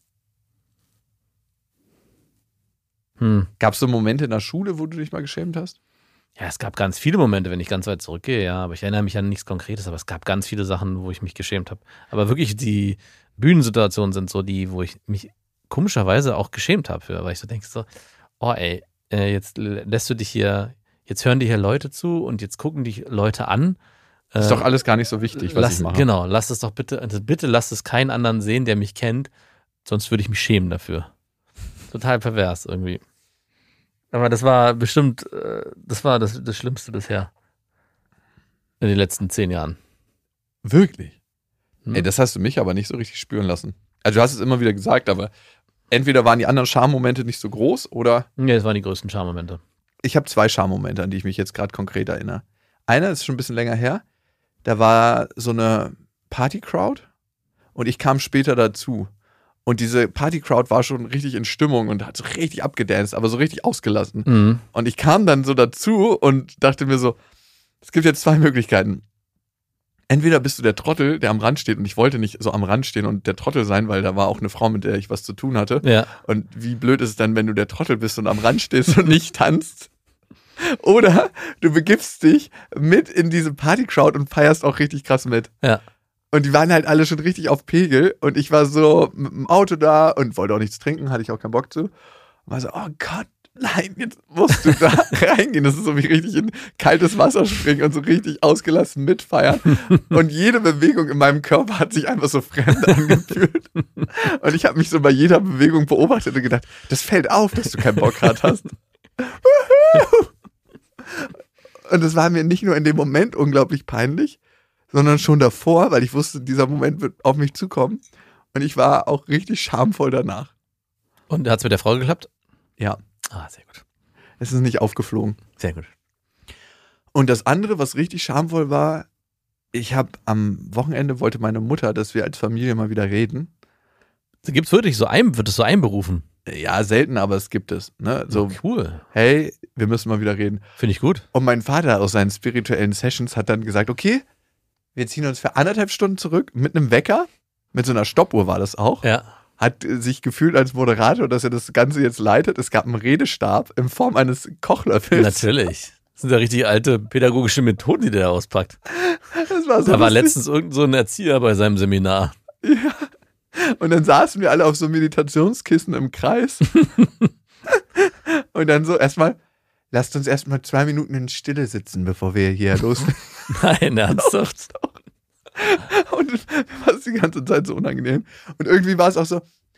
Gab es so Momente in der Schule, wo du dich mal geschämt hast? Ja, es gab ganz viele Momente, wenn ich ganz weit zurückgehe, ja, aber ich erinnere mich an nichts Konkretes, aber es gab ganz viele Sachen, wo ich mich geschämt habe. Aber wirklich die Bühnensituationen sind so die, wo ich mich komischerweise auch geschämt habe für, weil ich so denke so, oh ey, jetzt lässt du dich hier, jetzt hören dir hier Leute zu und jetzt gucken dich Leute an. Ist doch alles gar nicht so wichtig, was ich mache. Genau, lass es doch bitte lasst es keinen anderen sehen, der mich kennt, sonst würde ich mich schämen dafür. Total pervers irgendwie. Aber das war bestimmt, das war das Schlimmste bisher. In den letzten 10 Jahren. Wirklich? Ey, das hast du mich aber nicht so richtig spüren lassen. Also du hast es immer wieder gesagt, aber entweder waren die anderen Schammomente nicht so groß oder... Nee, das waren die größten Schammomente. Ich habe 2 Schammomente, an die ich mich jetzt gerade konkret erinnere. Einer ist schon ein bisschen länger her. Da war so eine Party-Crowd und ich kam später dazu. Und diese Party-Crowd war schon richtig in Stimmung und hat so richtig abgedanced, aber so richtig ausgelassen. Mhm. Und ich kam dann so dazu und dachte mir so, es gibt jetzt 2 Möglichkeiten. Entweder bist du der Trottel, der am Rand steht, und ich wollte nicht so am Rand stehen und der Trottel sein, weil da war auch eine Frau, mit der ich was zu tun hatte. Ja. Und wie blöd ist es dann, wenn du der Trottel bist und am Rand stehst und nicht tanzt? Oder du begibst dich mit in diese Party-Crowd und feierst auch richtig krass mit. Ja. Und die waren halt alle schon richtig auf Pegel und ich war so mit dem Auto da und wollte auch nichts trinken, hatte ich auch keinen Bock zu. Und war so, oh Gott, nein, jetzt musst du da reingehen. Das ist so wie richtig in kaltes Wasser springen und so richtig ausgelassen mitfeiern. Und jede Bewegung in meinem Körper hat sich einfach so fremd angefühlt. Und ich habe mich so bei jeder Bewegung beobachtet und gedacht, das fällt auf, dass du keinen Bock gerade hast. Und es war mir nicht nur in dem Moment unglaublich peinlich, sondern schon davor, weil ich wusste, dieser Moment wird auf mich zukommen. Und ich war auch richtig schamvoll danach. Und hat es mit der Frau geklappt? Ja. Ah, sehr gut. Es ist nicht aufgeflogen. Sehr gut. Und das andere, was richtig schamvoll war, ich habe am Wochenende wollte meine Mutter, dass wir als Familie mal wieder reden. Gibt's wirklich wird es so einberufen? Ja, selten, aber es gibt es. Ne? So, cool. Hey, wir müssen mal wieder reden. Finde ich gut. Und mein Vater aus seinen spirituellen Sessions hat dann gesagt, okay, wir ziehen uns für 1,5 Stunden zurück mit einem Wecker, mit so einer Stoppuhr war das auch. Ja. Hat sich gefühlt als Moderator, dass er das Ganze jetzt leitet. Es gab einen Redestab in Form eines Kochlöffels. Natürlich. Das sind ja richtig alte pädagogische Methoden, die der da auspackt. Das war so da war lustig. letztens irgend so ein Erzieher bei seinem Seminar. Ja. Und dann saßen wir alle auf so Meditationskissen im Kreis. Und dann so lasst uns erstmal 2 Minuten in Stille sitzen, bevor wir hier loslegen. Nein, ernsthaft? Und mir war es die ganze Zeit so unangenehm. Und irgendwie war es auch so,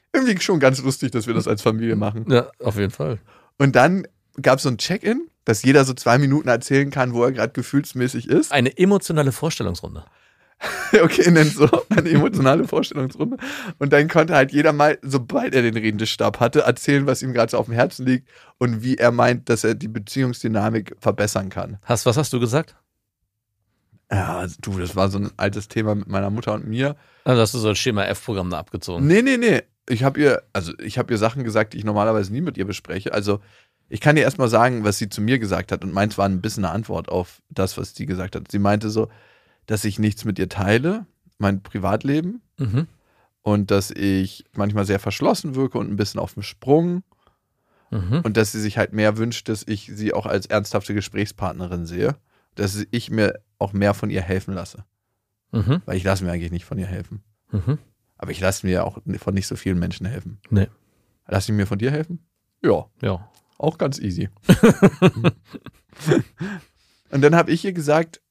irgendwie schon ganz lustig, dass wir das als Familie machen. Ja, auf jeden Fall. Und dann gab es so ein Check-in, dass jeder so 2 Minuten erzählen kann, wo er gerade gefühlsmäßig ist. Eine emotionale Vorstellungsrunde. Okay, nennt so eine emotionale Vorstellungsrunde. Und dann konnte halt jeder mal, sobald er den Redestab hatte, erzählen, was ihm gerade so auf dem Herzen liegt und wie er meint, dass er die Beziehungsdynamik verbessern kann. Was hast du gesagt? Ja, du, das war so ein altes Thema mit meiner Mutter und mir. Also hast du so ein Schema-F-Programm da abgezogen. Nee. Ich habe ihr Sachen gesagt, die ich normalerweise nie mit ihr bespreche. Also ich kann dir erstmal sagen, was sie zu mir gesagt hat. Und meins war ein bisschen eine Antwort auf das, was sie gesagt hat. Sie meinte so, dass ich nichts mit ihr teile, mein Privatleben. Mhm. Und dass ich manchmal sehr verschlossen wirke und ein bisschen auf dem Sprung. Mhm. Und dass sie sich halt mehr wünscht, dass ich sie auch als ernsthafte Gesprächspartnerin sehe. Dass ich mir auch mehr von ihr helfen lasse. Mhm. Weil ich lasse mir eigentlich nicht von ihr helfen. Mhm. Aber ich lasse mir auch von nicht so vielen Menschen helfen. Nee. Lass ich mir von dir helfen? Ja. Ja. Auch ganz easy. Und dann habe ich ihr gesagt,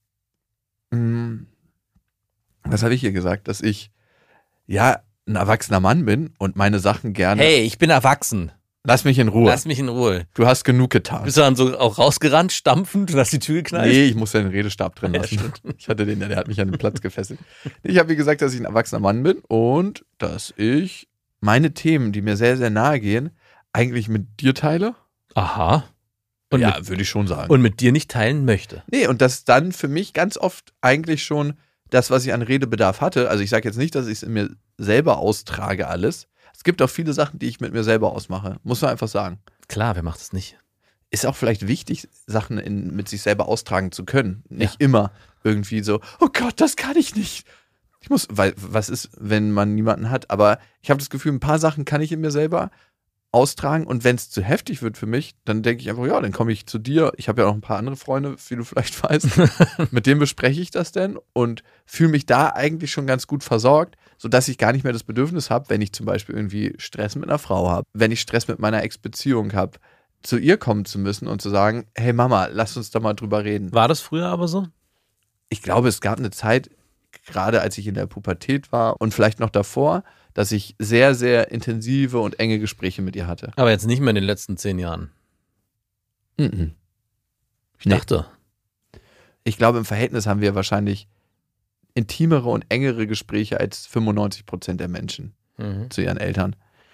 was habe ich ihr gesagt? Dass ich ja ein erwachsener Mann bin und meine Sachen gerne. Hey, ich bin erwachsen. Lass mich in Ruhe. Lass mich in Ruhe. Du hast genug getan. Bist du dann so auch rausgerannt, stampfend und hast die Tür geknallt? Nee, ich musste den Redestab drin Ja, lassen. Ich hatte der hat mich an den Platz gefesselt. Ich habe ihr gesagt, dass ich ein erwachsener Mann bin und dass ich meine Themen, die mir sehr, sehr nahe gehen, eigentlich mit dir teile. Aha. Und ja, würde ich schon sagen. und mit dir nicht teilen möchte. Nee, und das dann für mich ganz oft eigentlich schon das, was ich an Redebedarf hatte. Also ich sage jetzt nicht, dass ich es in mir selber austrage alles. Es gibt auch viele Sachen, die ich mit mir selber ausmache. Muss man einfach sagen. Klar, wer macht es nicht? Ist auch vielleicht wichtig, Sachen mit sich selber austragen zu können. Nicht immer irgendwie so, oh Gott, das kann ich nicht. Weil was ist, wenn man niemanden hat? Aber ich habe das Gefühl, ein paar Sachen kann ich in mir selber austragen und wenn es zu heftig wird für mich, dann denke ich einfach, ja, dann komme ich zu dir. Ich habe ja auch ein paar andere Freunde, wie du vielleicht weißt. Mit denen bespreche ich das denn und fühle mich da eigentlich schon ganz gut versorgt, sodass ich gar nicht mehr das Bedürfnis habe, wenn ich zum Beispiel irgendwie Stress mit einer Frau habe, wenn ich Stress mit meiner Ex-Beziehung habe, zu ihr kommen zu müssen und zu sagen, hey Mama, lass uns da mal drüber reden. War das früher aber so? Ich glaube, es gab eine Zeit, gerade als ich in der Pubertät war und vielleicht noch davor, dass ich sehr, sehr intensive und enge Gespräche mit ihr hatte. Aber jetzt nicht mehr in den letzten 10 Jahren. Mhm. Ich dachte. Ich glaube, im Verhältnis haben wir wahrscheinlich intimere und engere Gespräche als 95% der Menschen zu ihren Eltern.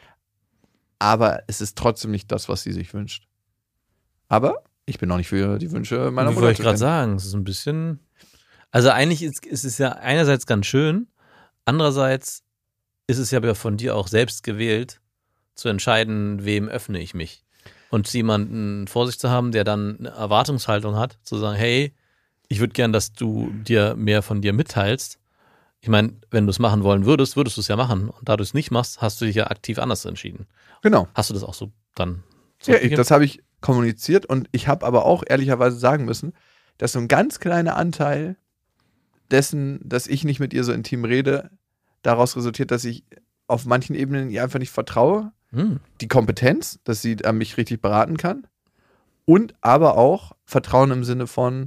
Aber es ist trotzdem nicht das, was sie sich wünscht. Aber ich bin auch nicht für die Wünsche meiner Mutter. Wollte ich gerade sagen, es ist ein bisschen. Also eigentlich ist es ja einerseits ganz schön, andererseits ist es ja von dir auch selbst gewählt, zu entscheiden, wem öffne ich mich. Und jemanden vor sich zu haben, der dann eine Erwartungshaltung hat, zu sagen, hey, ich würde gern, dass du dir mehr von dir mitteilst. Ich meine, wenn du es machen wollen würdest, würdest du es ja machen. Und da du es nicht machst, hast du dich ja aktiv anders entschieden. Genau. Hast du das auch so dann? Ja, das habe ich kommuniziert und ich habe aber auch ehrlicherweise sagen müssen, dass so ein ganz kleiner Anteil dessen, dass ich nicht mit ihr so intim rede, daraus resultiert, dass ich auf manchen Ebenen ihr einfach nicht vertraue. Die Kompetenz, dass sie mich richtig beraten kann. Und aber auch Vertrauen im Sinne von,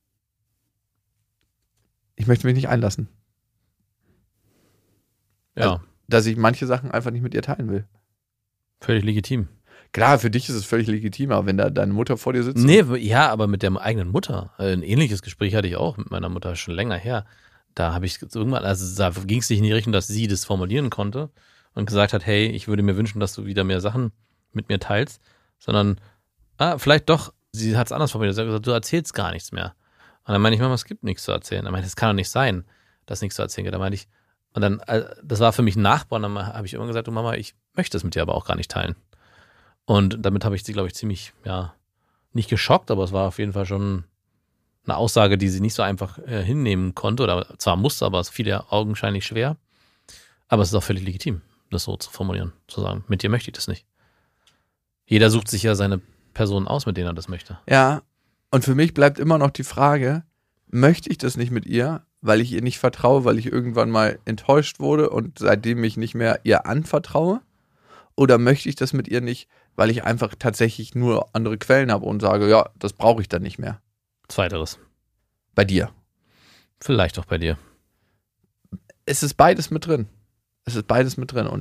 ich möchte mich nicht einlassen. Ja. Also, dass ich manche Sachen einfach nicht mit ihr teilen will. Völlig legitim. Klar, für dich ist es völlig legitim, aber wenn da deine Mutter vor dir sitzt. Nee, ja, aber mit der eigenen Mutter. Ein ähnliches Gespräch hatte ich auch mit meiner Mutter schon länger her. Da habe ich irgendwann, also da ging es nicht in die Richtung, dass sie das formulieren konnte und gesagt hat, hey, ich würde mir wünschen, dass du wieder mehr Sachen mit mir teilst, sondern, vielleicht doch, sie hat es anders formuliert. Sie hat gesagt, du erzählst gar nichts mehr. Und dann meine ich, Mama, es gibt nichts zu erzählen. Dann meinte ich, das kann doch nicht sein, dass nichts zu erzählen gibt. Dann meinte ich, und dann, das war für mich ein Nachbar, und dann habe ich immer gesagt, du Mama, ich möchte es mit dir aber auch gar nicht teilen. Und damit habe ich sie, glaube ich, ziemlich, nicht geschockt, aber es war auf jeden Fall schon eine Aussage, die sie nicht so einfach hinnehmen konnte, oder zwar musste, aber es fiel ja augenscheinlich schwer. Aber es ist auch völlig legitim, das so zu formulieren, zu sagen, mit dir möchte ich das nicht. Jeder sucht sich ja seine Person aus, mit denen er das möchte. Ja, und für mich bleibt immer noch die Frage, möchte ich das nicht mit ihr, weil ich ihr nicht vertraue, weil ich irgendwann mal enttäuscht wurde und seitdem ich nicht mehr ihr anvertraue? Oder möchte ich das mit ihr nicht, weil ich einfach tatsächlich nur andere Quellen habe und sage, ja, das brauche ich dann nicht mehr? Zweiteres. Bei dir. Vielleicht auch bei dir. Es ist beides mit drin. Es ist beides mit drin. Und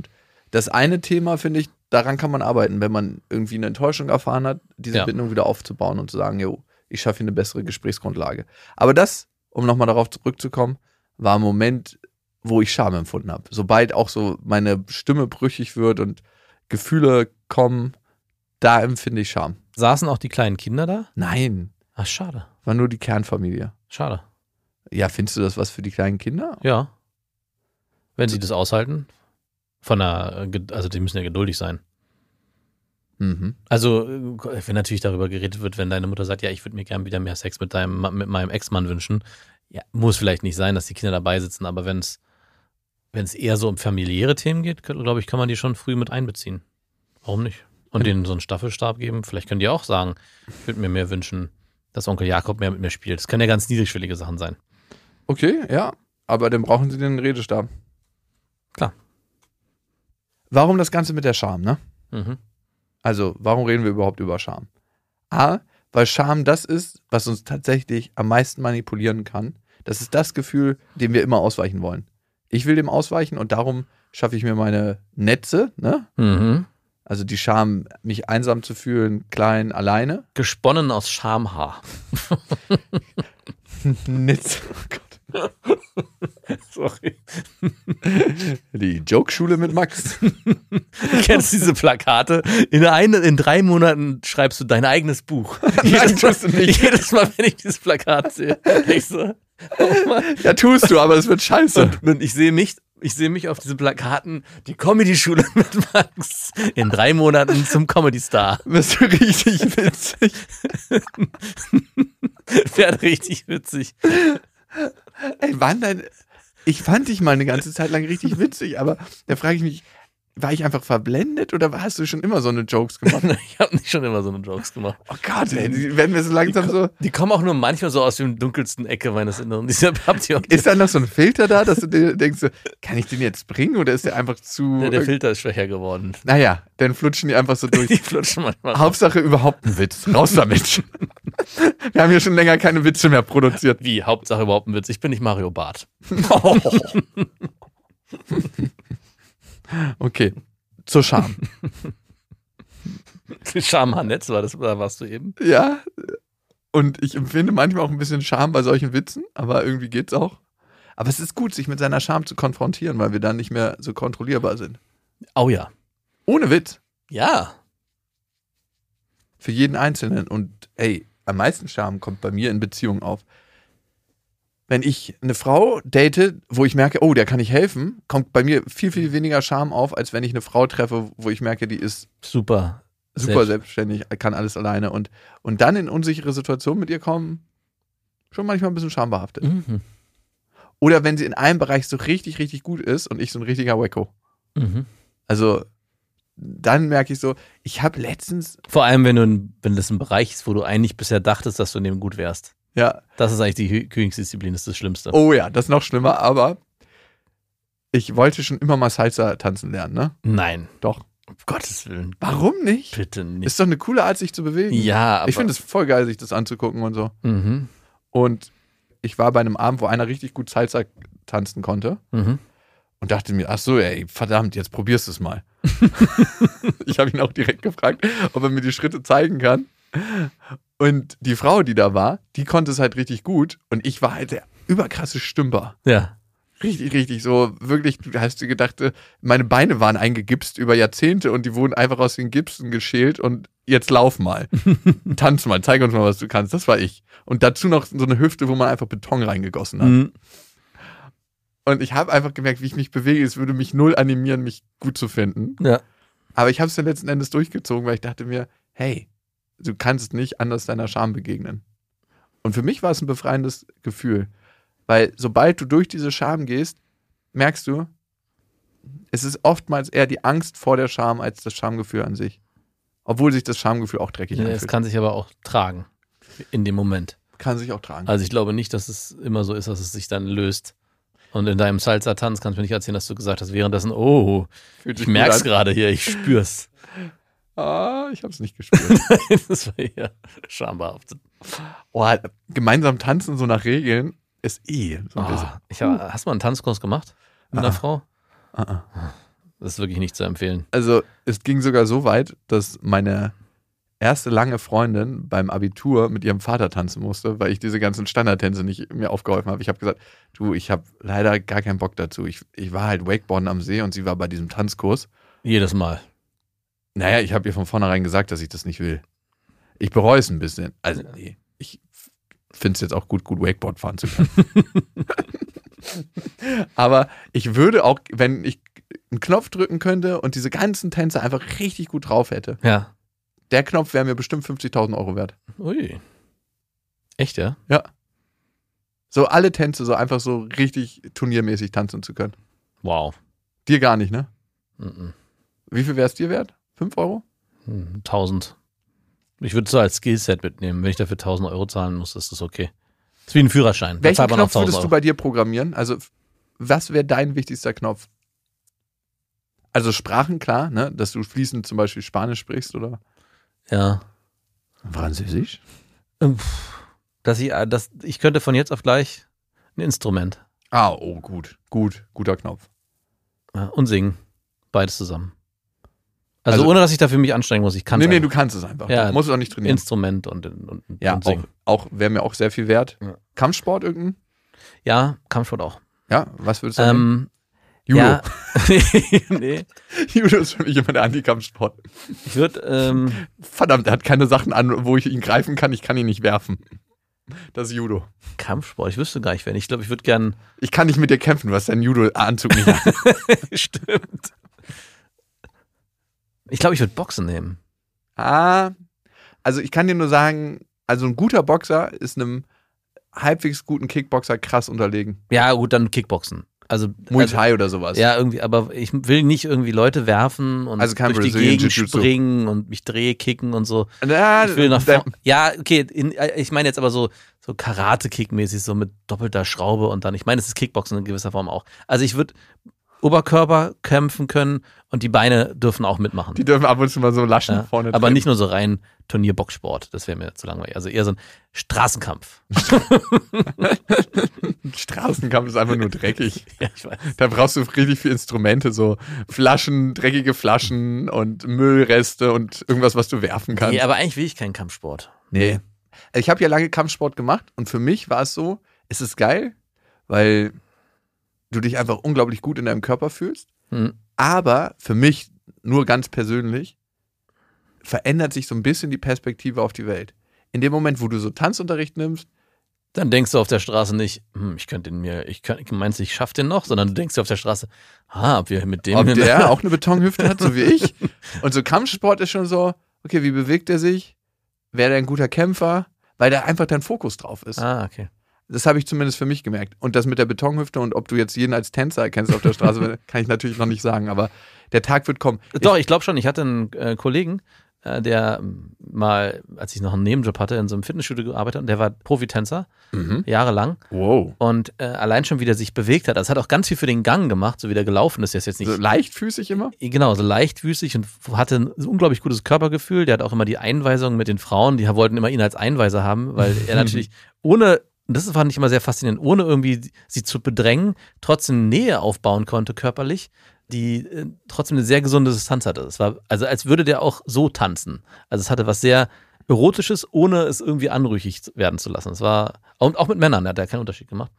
das eine Thema, finde ich, daran kann man arbeiten, wenn man irgendwie eine Enttäuschung erfahren hat, diese Bindung wieder aufzubauen und zu sagen, jo, ich schaffe hier eine bessere Gesprächsgrundlage. Aber das, um nochmal darauf zurückzukommen, war ein Moment, wo ich Scham empfunden habe. Sobald auch so meine Stimme brüchig wird und Gefühle kommen, da empfinde ich Scham. Saßen auch die kleinen Kinder da? Nein. Ach, schade. War nur die Kernfamilie. Schade. Ja, findest du das was für die kleinen Kinder? Ja. Wenn sie das aushalten. Also die müssen ja geduldig sein. Mhm. Also, wenn natürlich darüber geredet wird, wenn deine Mutter sagt, ja, ich würde mir gern wieder mehr Sex mit meinem Ex-Mann wünschen, ja, muss vielleicht nicht sein, dass die Kinder dabei sitzen, aber wenn es eher so um familiäre Themen geht, glaube ich, kann man die schon früh mit einbeziehen. Warum nicht? Und denen so einen Staffelstab geben. Vielleicht können die auch sagen, ich würde mir mehr wünschen, dass Onkel Jakob mehr mit mir spielt. Das können ja ganz niedrigschwellige Sachen sein. Okay, ja, aber dann brauchen sie den Redestab. Klar. Warum das Ganze mit der Scham, ne? Mhm. Also, warum reden wir überhaupt über Scham? A, weil Scham das ist, was uns tatsächlich am meisten manipulieren kann. Das ist das Gefühl, dem wir immer ausweichen wollen. Ich will dem ausweichen und darum schaffe ich mir meine Netze, ne? Mhm. Also die Scham, mich einsam zu fühlen, klein, alleine. Gesponnen aus Schamhaar. Netze, oh Gott. Sorry. Die Jokeschule mit Max. Du kennst diese Plakate? In 3 Monaten schreibst du dein eigenes Buch. Nein, tust du nicht. Jedes Mal, wenn ich dieses Plakat sehe, ich so, oh Mann. Ja, tust du, aber es wird scheiße. Und ich sehe mich auf diesen Plakaten, die Comedy-Schule mit Max, in 3 Monaten zum Comedy-Star. Bist du richtig witzig. Wäre richtig witzig. Ey, ich fand dich mal eine ganze Zeit lang richtig witzig, aber da frage ich mich, war ich einfach verblendet oder hast du schon immer so eine Jokes gemacht? Ich habe nicht schon immer so eine Jokes gemacht. Oh Gott, ey, die werden wir so langsam so. Die kommen auch nur manchmal so aus dem dunkelsten Ecke meines Inneren. Ist da noch so ein Filter da, dass du dir denkst, so, kann ich den jetzt bringen oder ist der einfach zu. Der Filter ist schwächer geworden. Naja, dann flutschen die einfach so durch. Die flutschen manchmal. Hauptsache überhaupt ein Witz. Raus damit. Wir haben hier schon länger keine Witze mehr produziert. Wie? Hauptsache überhaupt ein Witz. Ich bin nicht Mario Barth. Oh. Okay, zur Scham. Schamhaarnetz da warst du eben. Ja, und ich empfinde manchmal auch ein bisschen Scham bei solchen Witzen, aber irgendwie geht's auch. Aber es ist gut, sich mit seiner Scham zu konfrontieren, weil wir dann nicht mehr so kontrollierbar sind. Oh ja. Ohne Witz. Ja. Für jeden Einzelnen. Und ey, am meisten Scham kommt bei mir in Beziehungen auf. Wenn ich eine Frau date, wo ich merke, oh, der kann ich helfen, kommt bei mir viel, viel weniger Scham auf, als wenn ich eine Frau treffe, wo ich merke, die ist super selbstständig, kann alles alleine und dann in unsichere Situationen mit ihr kommen, schon manchmal ein bisschen schambehaftet. Mhm. Oder wenn sie in einem Bereich so richtig, richtig gut ist und ich so ein richtiger Wacko. Mhm. Also dann merke ich so, ich habe letztens... Vor allem, wenn das ein Bereich ist, wo du eigentlich bisher dachtest, dass du in dem gut wärst. Ja. Das ist eigentlich die Königsdisziplin, das ist das Schlimmste. Oh ja, das ist noch schlimmer, aber ich wollte schon immer mal Salsa tanzen lernen, ne? Nein. Doch. Um Gottes Willen. Warum nicht? Bitte nicht. Ist doch eine coole Art, sich zu bewegen. Ja, aber... Ich finde es voll geil, sich das anzugucken und so. Mhm. Und ich war bei einem Abend, wo einer richtig gut Salsa tanzen konnte Mhm. und dachte mir, ach so, ey, verdammt, jetzt probierst du es mal. Ich habe ihn auch direkt gefragt, ob er mir die Schritte zeigen kann. Und die Frau, die da war, die konnte es halt richtig gut und ich war halt der überkrasse Stümper. Ja. Richtig, richtig so, wirklich, du hast dir gedacht, meine Beine waren eingegipst über Jahrzehnte und die wurden einfach aus den Gipsen geschält und jetzt lauf mal. Tanz mal, zeig uns mal, was du kannst. Das war ich. Und dazu noch so eine Hüfte, wo man einfach Beton reingegossen hat. Mhm. Und ich habe einfach gemerkt, wie ich mich bewege, es würde mich null animieren, mich gut zu finden. Ja. Aber ich habe es dann letzten Endes durchgezogen, weil ich dachte mir, hey, du kannst nicht anders deiner Scham begegnen. Und für mich war es ein befreiendes Gefühl. Weil sobald du durch diese Scham gehst, merkst du, es ist oftmals eher die Angst vor der Scham als das Schamgefühl an sich. Obwohl sich das Schamgefühl auch dreckig anfühlt. Es kann sich aber auch tragen. In dem Moment. Kann sich auch tragen. Also ich glaube nicht, dass es immer so ist, dass es sich dann löst. Und in deinem Salsa-Tanz kannst du mir nicht erzählen, dass du gesagt hast, währenddessen, oh, ich merk's gerade hier, ich spür's. Ah, ich hab's nicht gespürt. Das war ja schambehaftet. Oh, gemeinsam tanzen so nach Regeln ist so ein bisschen. Hast du mal einen Tanzkurs gemacht mit einer Frau? Das ist wirklich nicht zu empfehlen. Also es ging sogar so weit, dass meine erste lange Freundin beim Abitur mit ihrem Vater tanzen musste, weil ich diese ganzen Standardtänze nicht mir aufgeholfen habe. Ich habe gesagt, du, ich habe leider gar keinen Bock dazu. Ich war halt Wakeboarden am See und sie war bei diesem Tanzkurs. Jedes Mal. Naja, ich habe ihr von vornherein gesagt, dass ich das nicht will. Ich bereue es ein bisschen. Also nee, ich finde es jetzt auch gut Wakeboard fahren zu können. Aber ich würde auch, wenn ich einen Knopf drücken könnte und diese ganzen Tänze einfach richtig gut drauf hätte, Ja. der Knopf wäre mir bestimmt 50.000 Euro wert. Ui. Echt, ja? Ja. So alle Tänze, so einfach so richtig turniermäßig tanzen zu können. Wow. Dir gar nicht, ne? Mhm. Wie viel wäre es dir wert? 5 Euro? 1000. Ich würde es so als Skillset mitnehmen. Wenn ich dafür 1000 Euro zahlen muss, ist das okay. Das ist wie ein Führerschein. Welchen zahlt man auch Knopf würdest 1000 du bei dir programmieren? Also, was wäre dein wichtigster Knopf? Also Sprachen, klar, ne? Dass du fließend zum Beispiel Spanisch sprichst, oder? Ja. Französisch? Ich könnte von jetzt auf gleich ein Instrument. Ah, oh, gut. Guter Knopf. Ja, und singen. Beides zusammen. Also ohne, dass ich dafür mich anstrengen muss. Ich kann es Nee, du kannst es einfach. Ja, du musst es auch nicht trainieren. Instrument und Ja, singen. auch wäre mir auch sehr viel wert. Ja. Kampfsport irgendein? Ja, Kampfsport auch. Ja, was würdest du sagen? Judo. Ja, nee. Judo ist für mich immer der Antikampfsport. Ich würde, Verdammt, er hat keine Sachen an, wo ich ihn greifen kann. Ich kann ihn nicht werfen. Das ist Judo. Kampfsport, ich wüsste gar nicht, wen. Ich glaube, ich würde gern. Ich kann nicht mit dir kämpfen, du hast deinen Judo-Anzug nicht an. Stimmt. Ich glaube, ich würde Boxen nehmen. Also ich kann dir nur sagen, also ein guter Boxer ist einem halbwegs guten Kickboxer krass unterlegen. Ja, gut, dann Kickboxen. Also Muay Thai oder sowas. Ja, irgendwie, aber ich will nicht irgendwie Leute werfen und Also kein durch die Brazilian Gegend Jiu-Jitsu. springen und mich kicken und so. Ja, Ich will nach vorne. Ja, okay, ich meine jetzt aber so Karate-Kick-mäßig, so mit doppelter Schraube und dann, ich meine, es ist Kickboxen in gewisser Form auch. Also ich würde Oberkörper kämpfen können und die Beine dürfen auch mitmachen. Die dürfen ab und zu mal so laschen Ja, vorne. aber drin. nicht nur so rein Turnierboxsport, das wäre mir zu langweilig. Also eher so ein Straßenkampf. Straßenkampf ist einfach nur dreckig. Ja, ich weiß. Da brauchst du richtig viele Instrumente, so Flaschen, dreckige Flaschen und Müllreste und irgendwas, was du werfen kannst. Nee, aber eigentlich will ich keinen Kampfsport. Nee. Ich habe ja lange Kampfsport gemacht und für mich war es so, es ist geil, weil du dich einfach unglaublich gut in deinem Körper fühlst. Aber für mich, nur ganz persönlich, verändert sich so ein bisschen die Perspektive auf die Welt. In dem Moment, wo du so Tanzunterricht nimmst, Dann denkst du auf der Straße nicht, meinst du, ich schaff den noch? Sondern du denkst dir auf der Straße, ob wir mit dem... ob der auch eine Betonhüfte hat, so wie ich. Und so Kampfsport ist schon so, okay, wie bewegt er sich? Wäre der ein guter Kämpfer? Weil da einfach dein Fokus drauf ist. Okay. Das habe ich zumindest für mich gemerkt. Und das mit der Betonhüfte und ob du jetzt jeden als Tänzer erkennst auf der Straße, kann ich natürlich noch nicht sagen. Aber der Tag wird kommen. Doch, ich glaube schon. Ich hatte einen Kollegen, der mal, als ich noch einen Nebenjob hatte, in so einem Fitnessstudio gearbeitet hat, und der war Profitänzer, jahrelang. Wow. Und allein schon, wie der sich bewegt hat, das hat auch ganz viel für den Gang gemacht, so wie der gelaufen ist. Der ist jetzt nicht So leichtfüßig immer? Genau, so leichtfüßig und hatte ein unglaublich gutes Körpergefühl. Der hat auch immer die Einweisungen mit den Frauen, die wollten immer ihn als Einweiser haben, weil er natürlich ohne, das fand ich immer sehr faszinierend, ohne irgendwie sie zu bedrängen, trotzdem Nähe aufbauen konnte körperlich, die trotzdem eine sehr gesunde Distanz hatte. Es war, also als würde der auch so tanzen. Also es hatte was sehr Erotisches, ohne es irgendwie anrüchig werden zu lassen. Es war, und auch mit Männern, hat er keinen Unterschied gemacht.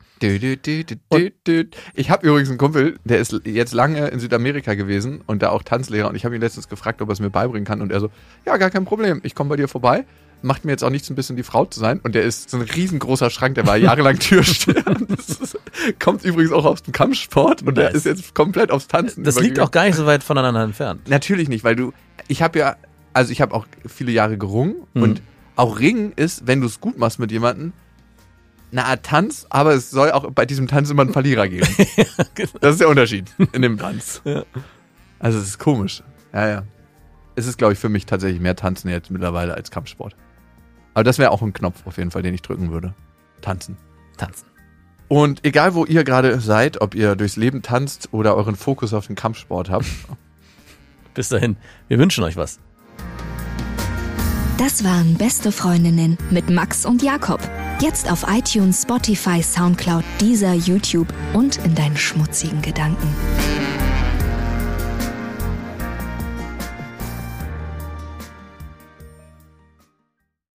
Ich habe übrigens einen Kumpel, der ist jetzt lange in Südamerika gewesen und da auch Tanzlehrer. Und ich habe ihn letztens gefragt, ob er es mir beibringen kann. Und er so, ja, gar kein Problem, ich komme bei dir vorbei. Macht mir jetzt auch nichts, ein bisschen die Frau zu sein. Und der ist so ein riesengroßer Schrank, der war jahrelang Türsteher. Kommt übrigens auch aus dem Kampfsport und der ist jetzt komplett aufs Tanzen. Das liegt auch gar nicht so weit voneinander entfernt. Natürlich nicht, weil ich habe auch viele Jahre gerungen und auch Ringen ist, wenn du es gut machst mit jemandem, eine Art Tanz, aber es soll auch bei diesem Tanz immer einen Verlierer geben. Genau. Das ist der Unterschied in dem Tanz. Ja. Also es ist komisch. Ja. Es ist, glaube ich, für mich tatsächlich mehr Tanzen jetzt mittlerweile als Kampfsport. Aber das wäre auch ein Knopf auf jeden Fall, den ich drücken würde. Tanzen. Und egal, wo ihr gerade seid, ob ihr durchs Leben tanzt oder euren Fokus auf den Kampfsport habt. Bis dahin, wir wünschen euch was. Das waren Beste Freundinnen mit Max und Jakob. Jetzt auf iTunes, Spotify, Soundcloud, Deezer, YouTube und in deinen schmutzigen Gedanken.